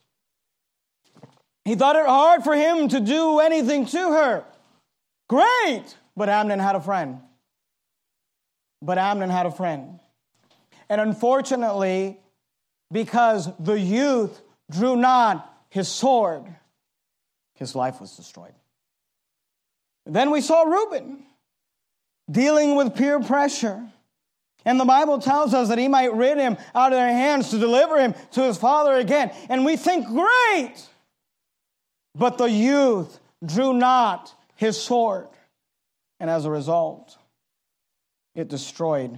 B: He thought it hard for him to do anything to her. Great! But Amnon had a friend. But Amnon had a friend. And unfortunately, because the youth drew not his sword, his life was destroyed. Then we saw Reuben dealing with peer pressure. And the Bible tells us that he might rid him out of their hands to deliver him to his father again. And we think, great! But the youth drew not his sword. And as a result, it destroyed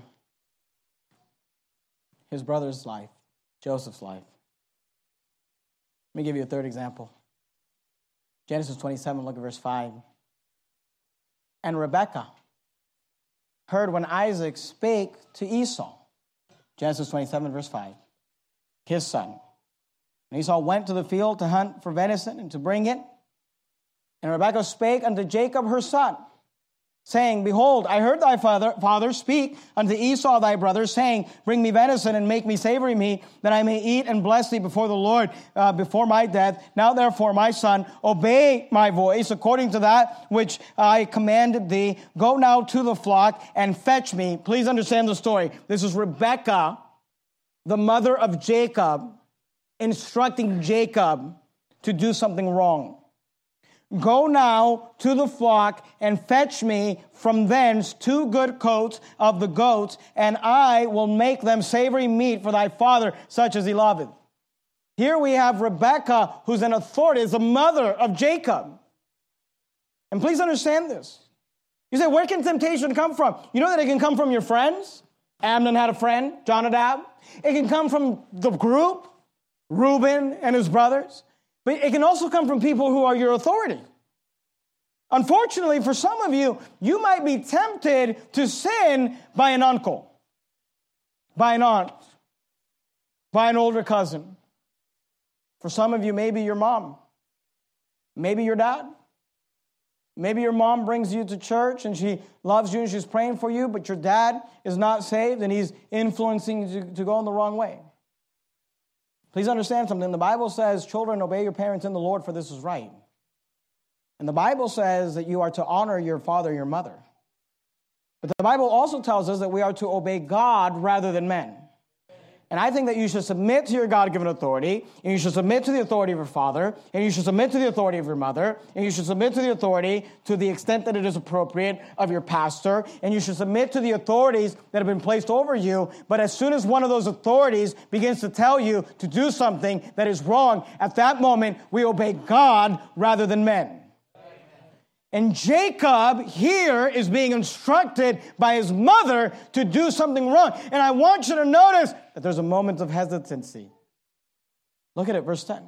B: his brother's life, Joseph's life. Let me give you a third example. Genesis twenty-seven, look at verse five. And Rebekah heard when Isaac spake to Esau. Genesis twenty-seven, verse five. His son. And Esau went to the field to hunt for venison and to bring it. And Rebekah spake unto Jacob her son, saying, Behold, I heard thy father, father speak unto Esau thy brother, saying, Bring me venison and make me savory meat, that I may eat and bless thee before the Lord, uh, before my death. Now therefore, my son, obey my voice according to that which I commanded thee. Go now to the flock and fetch me. Please understand the story. This is Rebekah, the mother of Jacob, instructing Jacob to do something wrong. Go now to the flock and fetch me from thence two good coats of the goats, and I will make them savory meat for thy father, such as he loveth. Here we have Rebekah, who's an authority, is the mother of Jacob. And please understand this. You say, where can temptation come from? You know that it can come from your friends. Amnon had a friend, Jonadab. It can come from the group, Reuben and his brothers. But it can also come from people who are your authority. Unfortunately, for some of you, you might be tempted to sin by an uncle, by an aunt, by an older cousin. For some of you, maybe your mom, maybe your dad. Maybe your mom brings you to church and she loves you and she's praying for you, but your dad is not saved and he's influencing you to, to go in the wrong way. Please understand something. The Bible says, children, obey your parents in the Lord, for this is right. And the Bible says that you are to honor your father and your mother. But the Bible also tells us that we are to obey God rather than men. And I think that you should submit to your God-given authority, and you should submit to the authority of your father, and you should submit to the authority of your mother, and you should submit to the authority to the extent that it is appropriate of your pastor, and you should submit to the authorities that have been placed over you. But as soon as one of those authorities begins to tell you to do something that is wrong, at that moment, we obey God rather than men. And Jacob here is being instructed by his mother to do something wrong. And I want you to notice that there's a moment of hesitancy. Look at it, verse ten.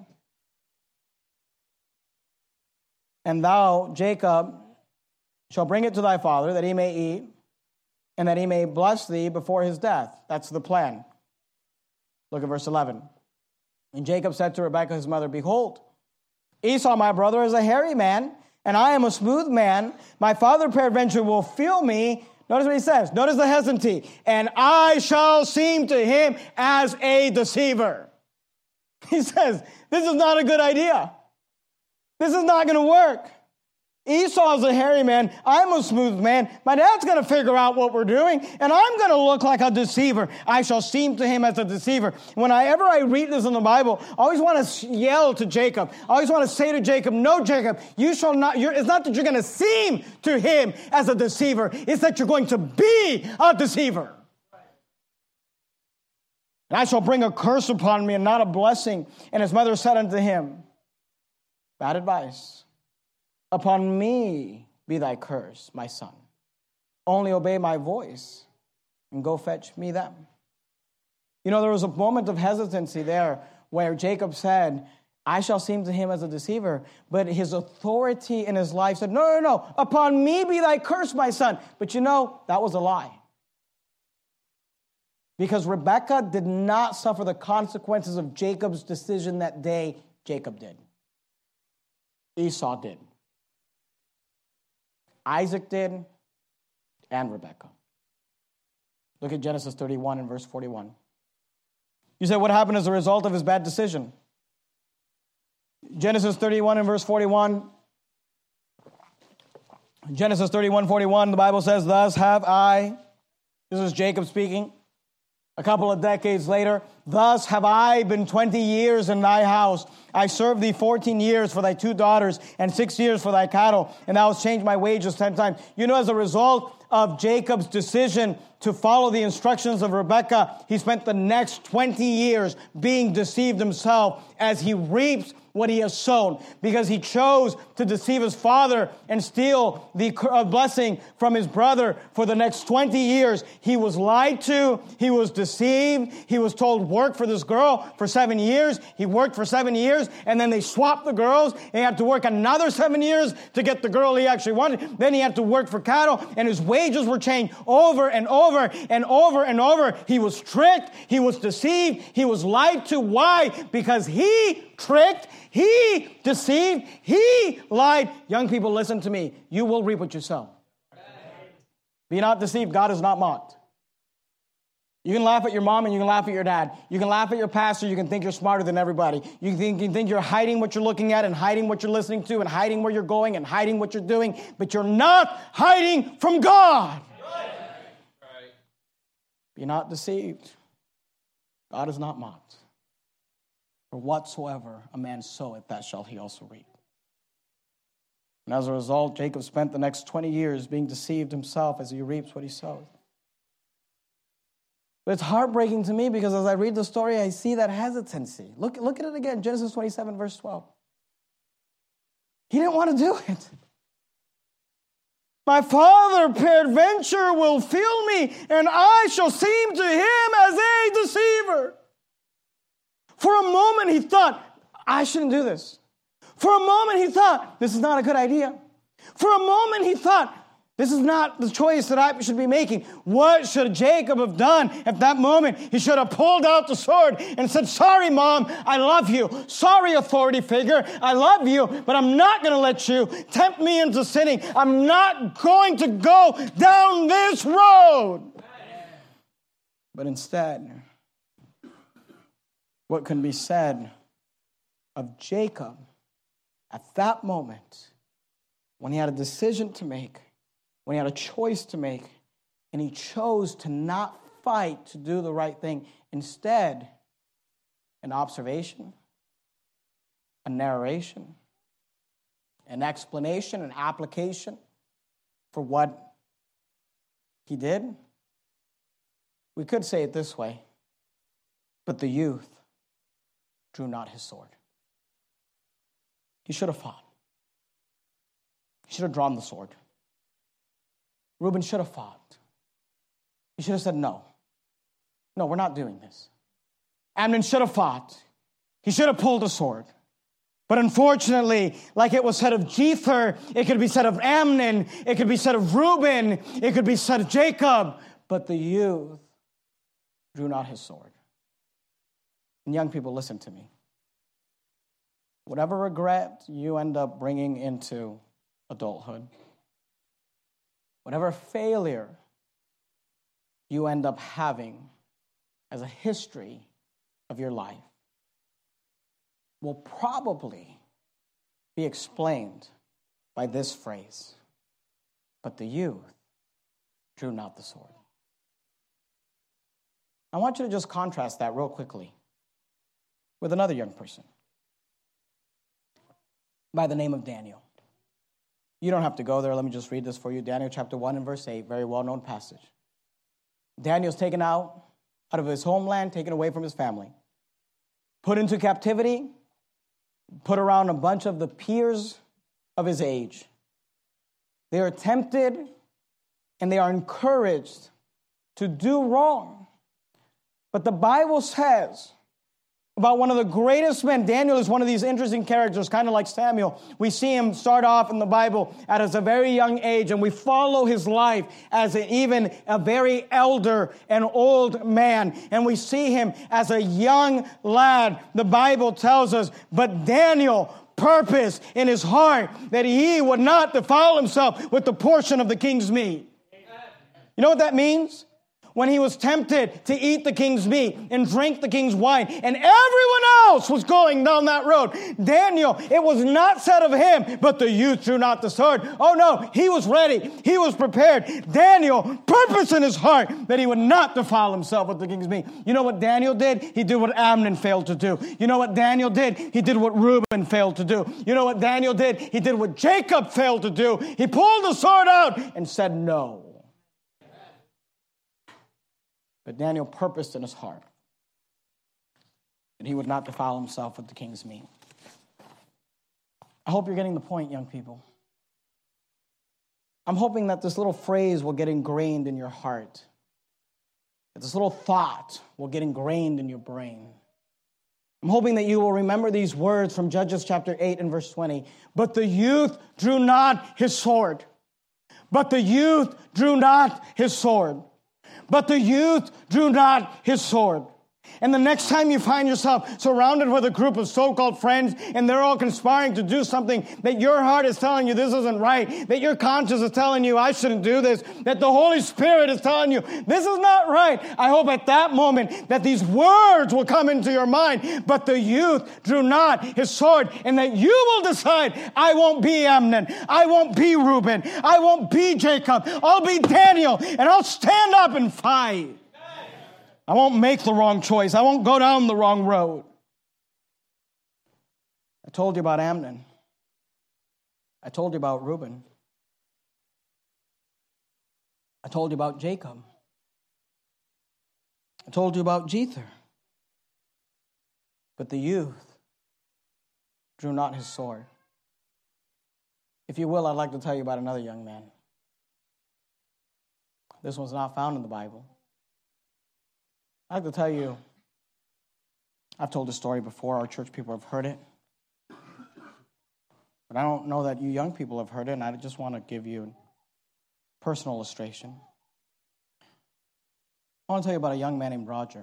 B: And thou, Jacob, shall bring it to thy father, that he may eat, and that he may bless thee before his death. That's the plan. Look at verse eleven. And Jacob said to Rebekah, his mother, behold, Esau, my brother, is a hairy man, and I am a smooth man. My father peradventure will feel me. Notice what he says. Notice the hesitancy. And I shall seem to him as a deceiver. He says, this is not a good idea. This is not going to work. Esau's a hairy man. I'm a smooth man. My dad's going to figure out what we're doing, and I'm going to look like a deceiver. I shall seem to him as a deceiver. Whenever I read this in the Bible, I always want to yell to Jacob. I always want to say to Jacob, no, Jacob, you shall not. You're, it's not that you're going to seem to him as a deceiver. It's that you're going to be a deceiver. And I shall bring a curse upon me and not a blessing. And his mother said unto him, bad advice. Upon me be thy curse, my son. Only obey my voice and go fetch me them. You know, there was a moment of hesitancy there where Jacob said, I shall seem to him as a deceiver. But his authority in his life said, no, no, no, upon me be thy curse, my son. But you know, that was a lie. Because Rebekah did not suffer the consequences of Jacob's decision that day. Jacob did. Esau did. Isaac did, and Rebekah. Look at Genesis thirty-one and verse forty-one. You say, what happened as a result of his bad decision? Genesis thirty-one and verse forty-one. Genesis thirty-one, forty-one, the Bible says, thus have I, this is Jacob speaking, a couple of decades later, thus have I been twenty years in thy house. I served thee fourteen years for thy two daughters and six years for thy cattle, and thou hast changed my wages ten times. You know, as a result of Jacob's decision to follow the instructions of Rebekah, he spent the next twenty years being deceived himself as he reaps what he has sown, because he chose to deceive his father and steal the blessing from his brother. For the next twenty years, he was lied to, he was deceived, he was told work for this girl for seven years. He worked for seven years, and then they swapped the girls. He had to work another seven years to get the girl he actually wanted. Then he had to work for cattle, and his wages were changed over and over and over and over. He was tricked, he was deceived, he was lied to. Why? Because he tricked, he deceived, he lied. Young people, listen to me. You will reap what you sow. Be not deceived. God is not mocked. You can laugh at your mom and you can laugh at your dad. You can laugh at your pastor. You can think you're smarter than everybody. You can think, you can think you're hiding what you're looking at and hiding what you're listening to and hiding where you're going and hiding what you're doing. But you're not hiding from God. Right. Be not deceived. God is not mocked. For whatsoever a man soweth, that shall he also reap. And as a result, Jacob spent the next twenty years being deceived himself as he reaps what he sows. But it's heartbreaking to me because as I read the story, I see that hesitancy. Look, look at it again, Genesis twenty-seven, verse twelve. He didn't want to do it. My father peradventure will feel me, and I shall seem to him as a deceiver. For a moment he thought, I shouldn't do this. For a moment he thought, this is not a good idea. For a moment he thought, this is not the choice that I should be making. What should Jacob have done at that moment? He should have pulled out the sword and said, sorry, Mom, I love you. Sorry, authority figure, I love you, but I'm not going to let you tempt me into sinning. I'm not going to go down this road. But instead, what can be said of Jacob at that moment when he had a decision to make, when he had a choice to make, and he chose to not fight to do the right thing. Instead, an observation, a narration, an explanation, an application for what he did. We could say it this way, but the youth drew not his sword. He should have fought. He should have drawn the sword. Reuben should have fought. He should have said, no. No, we're not doing this. Amnon should have fought. He should have pulled a sword. But unfortunately, like it was said of Jether, it could be said of Amnon, it could be said of Reuben, it could be said of Jacob, but the youth drew not his sword. And young people, listen to me. Whatever regret you end up bringing into adulthood, whatever failure you end up having as a history of your life will probably be explained by this phrase, but the youth drew not the sword. I want you to just contrast that real quickly with another young person by the name of Daniel. You don't have to go there. Let me just read this for you. Daniel chapter one and verse eight, very well-known passage. Daniel's taken out, out of his homeland, taken away from his family, put into captivity, put around a bunch of the peers of his age. They are tempted and they are encouraged to do wrong. But the Bible says about one of the greatest men. Daniel is one of these interesting characters, kind of like Samuel. We see him start off in the Bible at a very young age, and we follow his life as a, even a very elder and old man. And we see him as a young lad. The Bible tells us, but Daniel purposed in his heart that he would not defile himself with the portion of the king's meat. You know what that means? When he was tempted to eat the king's meat and drink the king's wine, and everyone else was going down that road. Daniel, it was not said of him, but the youth drew not the sword. Oh no, he was ready. He was prepared. Daniel purposed in his heart that he would not defile himself with the king's meat. You know what Daniel did? He did what Amnon failed to do. You know what Daniel did? He did what Reuben failed to do. You know what Daniel did? He did what Jacob failed to do. He pulled the sword out and said no. But Daniel purposed in his heart that he would not defile himself with the king's meat. I hope you're getting the point, young people. I'm hoping that this little phrase will get ingrained in your heart, that this little thought will get ingrained in your brain. I'm hoping that you will remember these words from Judges chapter eight and verse twenty. But the youth drew not his sword. But the youth drew not his sword. But the youth drew not his sword. And the next time you find yourself surrounded with a group of so-called friends and they're all conspiring to do something that your heart is telling you this isn't right, that your conscience is telling you I shouldn't do this, that the Holy Spirit is telling you this is not right, I hope at that moment that these words will come into your mind. But the youth drew not his sword, and that you will decide, I won't be Amnon, I won't be Reuben, I won't be Jacob, I'll be Daniel, and I'll stand up and fight. I won't make the wrong choice. I won't go down the wrong road. I told you about Amnon. I told you about Reuben. I told you about Jacob. I told you about Jether. But the youth drew not his sword. If you will, I'd like to tell you about another young man. This one's not found in the Bible. I'd like to tell you, I've told this story before. Our church people have heard it. But I don't know that you young people have heard it, and I just want to give you a personal illustration. I want to tell you about a young man named Roger.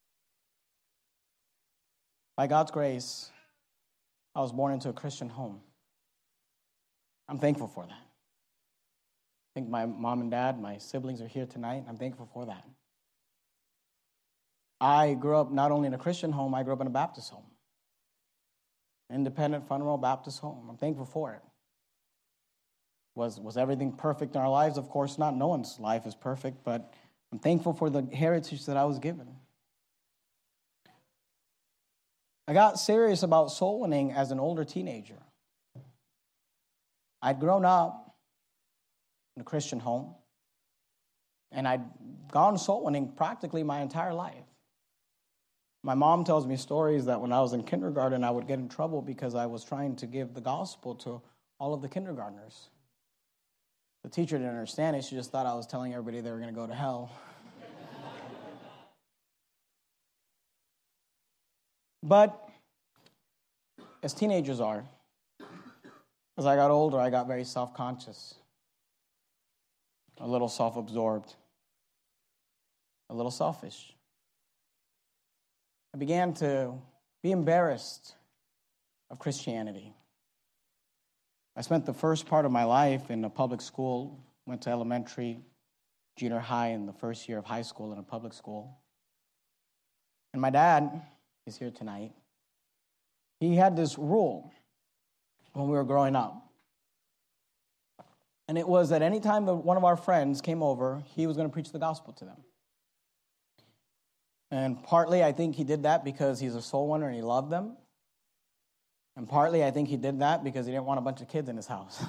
B: By God's grace, I was born into a Christian home. I'm thankful for that. I think my mom and dad, my siblings are here tonight. I'm thankful for that. I grew up not only in a Christian home, I grew up in a Baptist home. Independent, fundamental Baptist home. I'm thankful for it. Was, was everything perfect in our lives? Of course not. No one's life is perfect, but I'm thankful for the heritage that I was given. I got serious about soul winning as an older teenager. I'd grown up in a Christian home, and I'd gone soul winning practically my entire life. My mom tells me stories that when I was in kindergarten, I would get in trouble because I was trying to give the gospel to all of the kindergartners. The teacher didn't understand it. She just thought I was telling everybody they were going to go to hell. But as teenagers are, as I got older, I got very self-conscious, a little self-absorbed, a little selfish. I began to be embarrassed of Christianity. I spent the first part of my life in a public school, went to elementary, junior high, and the first year of high school in a public school. And my dad is here tonight. He had this rule when we were growing up. And it was that any time that one of our friends came over, he was going to preach the gospel to them. And partly I think he did that because he's a soul winner and he loved them. And partly I think he did that because he didn't want a bunch of kids in his house.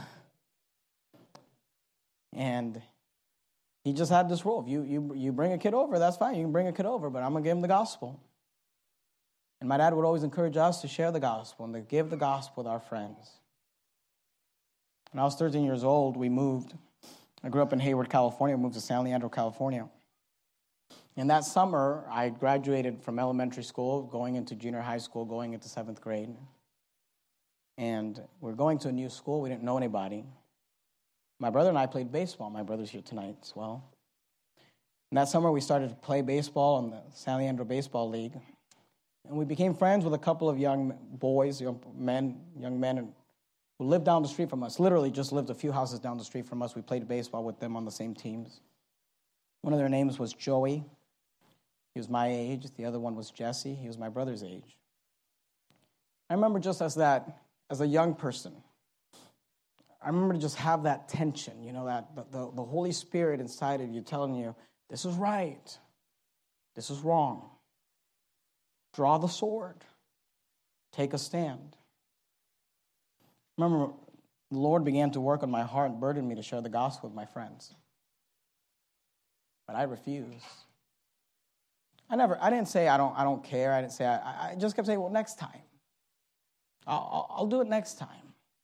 B: And he just had this rule. If you, you, you bring a kid over, that's fine. You can bring a kid over, but I'm going to give him the gospel. And my dad would always encourage us to share the gospel and to give the gospel with our friends. When I was thirteen years old, we moved. I grew up in Hayward, California. We moved to San Leandro, California. And that summer, I graduated from elementary school, going into junior high school, going into seventh grade. And we're going to a new school. We didn't know anybody. My brother and I played baseball. My brother's here tonight as well. And that summer, we started to play baseball in the San Leandro Baseball League. And we became friends with a couple of young boys, young men, young men who lived down the street from us, literally just lived a few houses down the street from us. We played baseball with them on the same teams. One of their names was Joey. He was my age. The other one was Jesse. He was my brother's age. I remember just as that, as a young person, I remember to just have that tension, you know, that the, the, the Holy Spirit inside of you telling you, this is right, this is wrong. Draw the sword. Take a stand. Remember, the Lord began to work on my heart and burden me to share the gospel with my friends. But I refused. I never, I didn't say I don't, I don't care. I didn't say, I, I just kept saying, well, next time. I'll, I'll do it next time.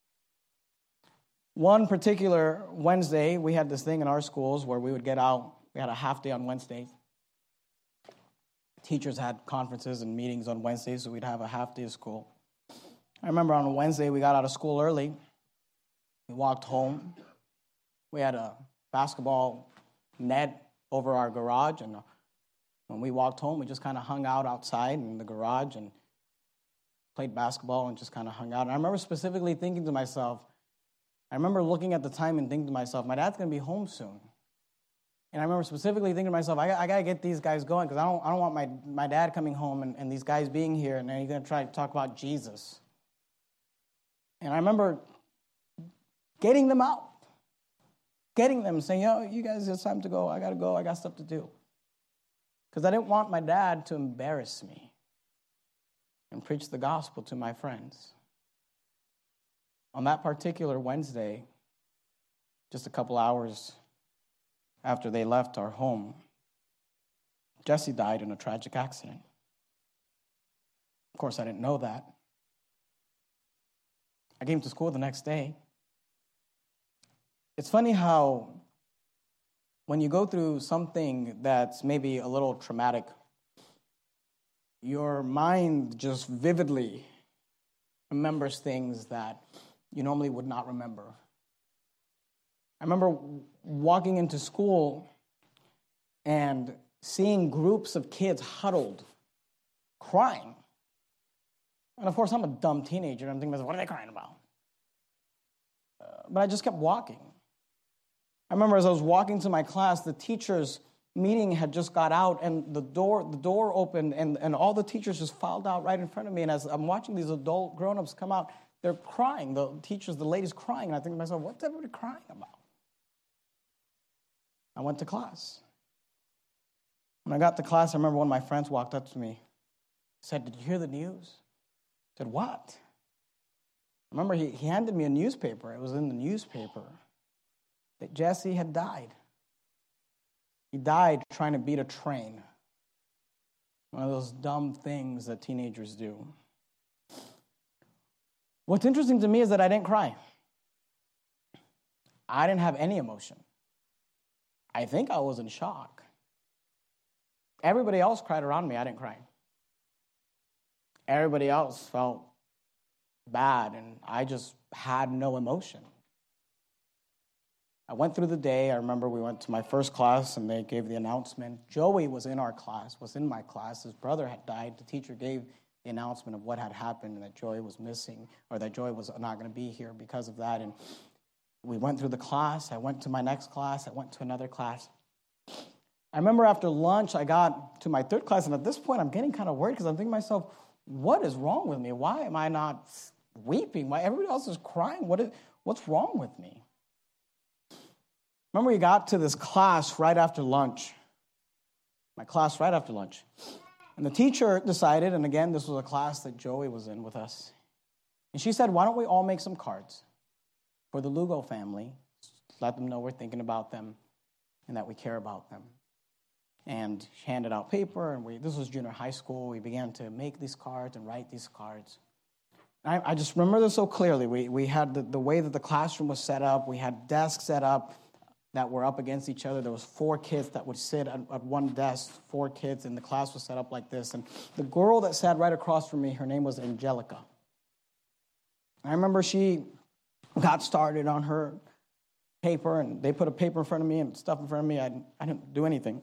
B: One particular Wednesday, we had this thing in our schools where we would get out. We had a half day on Wednesdays. Teachers had conferences and meetings on Wednesdays, so we'd have a half day of school. I remember on a Wednesday, we got out of school early. We walked home. We had a basketball net over our garage, and when we walked home, we just kind of hung out outside in the garage and played basketball and just kind of hung out. And I remember specifically thinking to myself, I remember looking at the time and thinking to myself, my dad's going to be home soon. And I remember specifically thinking to myself, I, I got to get these guys going because I don't, I don't want my, my dad coming home and, and these guys being here and then he's going to try to talk about Jesus. And I remember getting them out, getting them, saying, yo, you guys, it's time to go. I got to go. I got stuff to do. Because I didn't want my dad to embarrass me and preach the gospel to my friends. On that particular Wednesday, just a couple hours after they left our home, Jesse died in a tragic accident. Of course, I didn't know that. I came to school the next day. It's funny how when you go through something that's maybe a little traumatic, your mind just vividly remembers things that you normally would not remember. I remember walking into school and seeing groups of kids huddled, crying. And of course, I'm a dumb teenager. I'm thinking, what are they crying about? Uh, but I just kept walking. I remember as I was walking to my class, the teachers' meeting had just got out, and the door the door opened, and, and all the teachers just filed out right in front of me. And as I'm watching these adult grown-ups come out, they're crying. The teachers, the ladies crying. And I think to myself, what's everybody crying about? I went to class. When I got to class, I remember one of my friends walked up to me. He said, did you hear the news? I said, what? I remember he, he handed me a newspaper. It was in the newspaper that Jesse had died. He died trying to beat a train. One of those dumb things that teenagers do. What's interesting to me is that I didn't cry. I didn't have any emotion. I think I was in shock. Everybody else cried around me. I didn't cry. Everybody else felt bad, and I just had no emotion. I went through the day. I remember we went to my first class, and they gave the announcement. Joey was in our class, was in my class. His brother had died. The teacher gave the announcement of what had happened and that Joey was missing, or that Joey was not going to be here because of that. And we went through the class. I went to my next class. I went to another class. I remember after lunch, I got to my third class, and at this point, I'm getting kind of worried because I'm thinking to myself, what is wrong with me? Why am I not weeping? Why everybody else is crying? What is, what's wrong with me? Remember, we got to this class right after lunch, my class right after lunch. And the teacher decided, and again, this was a class that Joey was in with us. And she said, why don't we all make some cards for the Lugo family, let them know we're thinking about them and that we care about them. And she handed out paper, and we, this was junior high school. We began to make these cards and write these cards. I, I just remember this so clearly. We, we had the, the way that the classroom was set up. We had desks set up that were up against each other. There was four kids that would sit at, at one desk, four kids, and the class was set up like this. And the girl that sat right across from me, her name was Angelica. I remember she got started on her paper, and they put a paper in front of me and stuff in front of me. I, I didn't do anything.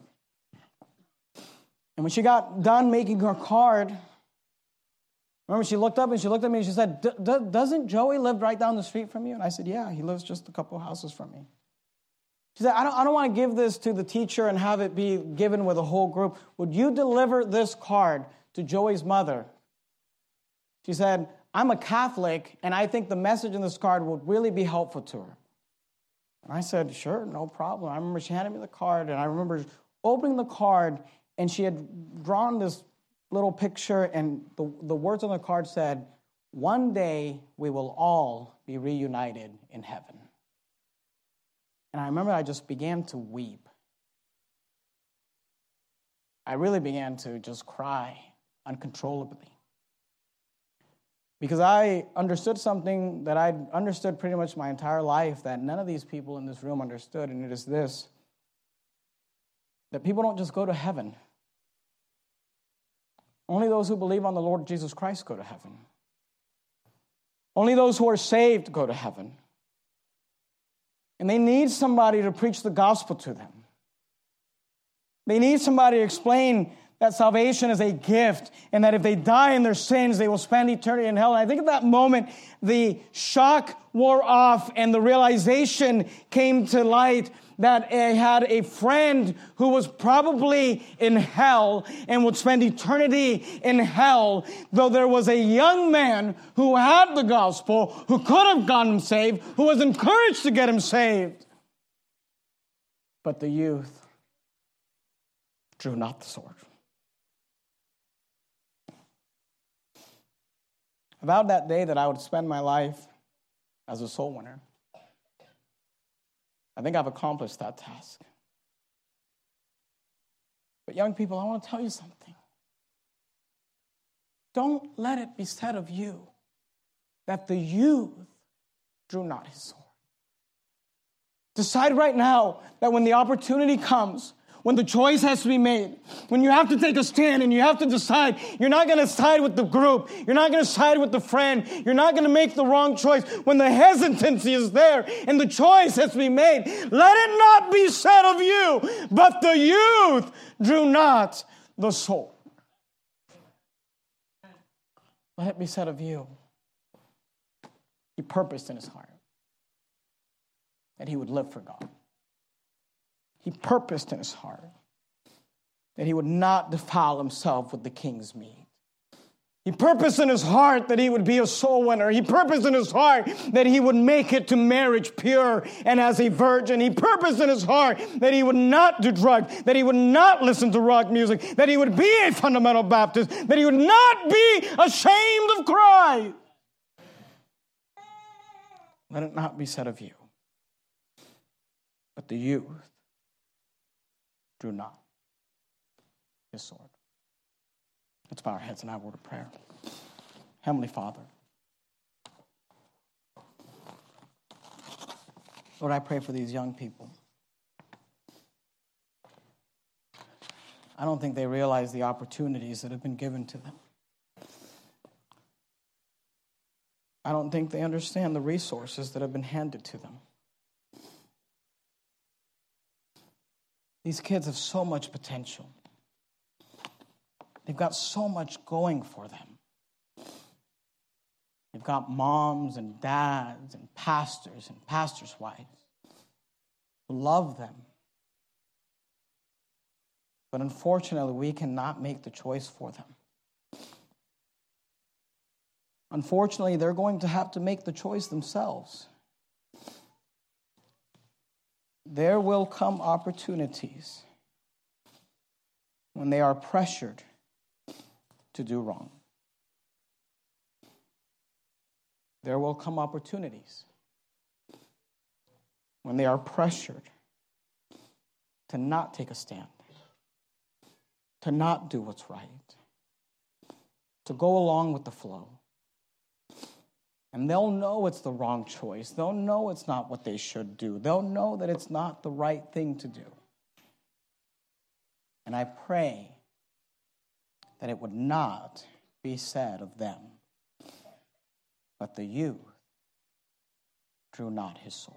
B: And when she got done making her card, remember she looked up and she looked at me and she said, doesn't Joey live right down the street from you? And I said, yeah, he lives just a couple houses from me. She said, I don't, I don't want to give this to the teacher and have it be given with a whole group. Would you deliver this card to Joey's mother? She said, I'm a Catholic, and I think the message in this card would really be helpful to her. And I said, sure, no problem. I remember she handed me the card, and I remember opening the card, and she had drawn this little picture, and the, the words on the card said, one day we will all be reunited in heaven. And I remember I just began to weep. I really began to just cry uncontrollably. Because I understood something that I'd understood pretty much my entire life that none of these people in this room understood, and it is this, that people don't just go to heaven. Only those who believe on the Lord Jesus Christ go to heaven. Only those who are saved go to heaven. And they need somebody to preach the gospel to them. They need somebody to explain that salvation is a gift and that if they die in their sins, they will spend eternity in hell. And I think at that moment, the shock wore off and the realization came to light that I had a friend who was probably in hell and would spend eternity in hell, though there was a young man who had the gospel, who could have gotten him saved, who was encouraged to get him saved. But the youth drew not the sword. I vowed that day that I would spend my life as a soul winner. I think I've accomplished that task. But young people, I want to tell you something. Don't let it be said of you that the youth drew not his sword. Decide right now that when the opportunity comes, when the choice has to be made, when you have to take a stand and you have to decide, you're not going to side with the group, you're not going to side with the friend, you're not going to make the wrong choice. When the hesitancy is there and the choice has to be made, let it not be said of you, but the youth drew not the sword. Let it be said of you. He purposed in his heart that he would live for God. He purposed in his heart that he would not defile himself with the king's meat. He purposed in his heart that he would be a soul winner. He purposed in his heart that he would make it to marriage pure and as a virgin. He purposed in his heart that he would not do drugs, that he would not listen to rock music, that he would be a fundamental Baptist, that he would not be ashamed of Christ. Let it not be said of you, but the youth drew not his sword. Let's bow our heads and have a word of prayer. Heavenly Father, Lord, I pray for these young people. I don't think they realize the opportunities that have been given to them. I don't think they understand the resources that have been handed to them. These kids have so much potential. They've got so much going for them. They've got moms and dads and pastors and pastors' wives who love them. But unfortunately, we cannot make the choice for them. Unfortunately, they're going to have to make the choice themselves. There will come opportunities when they are pressured to do wrong. There will come opportunities when they are pressured to not take a stand, to not do what's right, to go along with the flow. And they'll know it's the wrong choice. They'll know it's not what they should do. They'll know that it's not the right thing to do. And I pray that it would not be said of them, but the youth drew not his sword.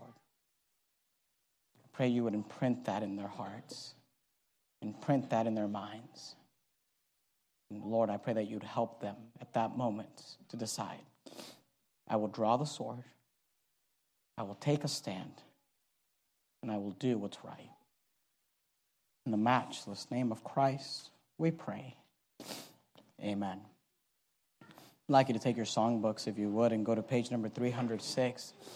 B: I pray you would imprint that in their hearts, imprint that in their minds. And Lord, I pray that you'd help them at that moment to decide, I will draw the sword, I will take a stand, and I will do what's right. In the matchless name of Christ, we pray. Amen. I'd like you to take your songbooks, if you would, and go to page number three hundred six.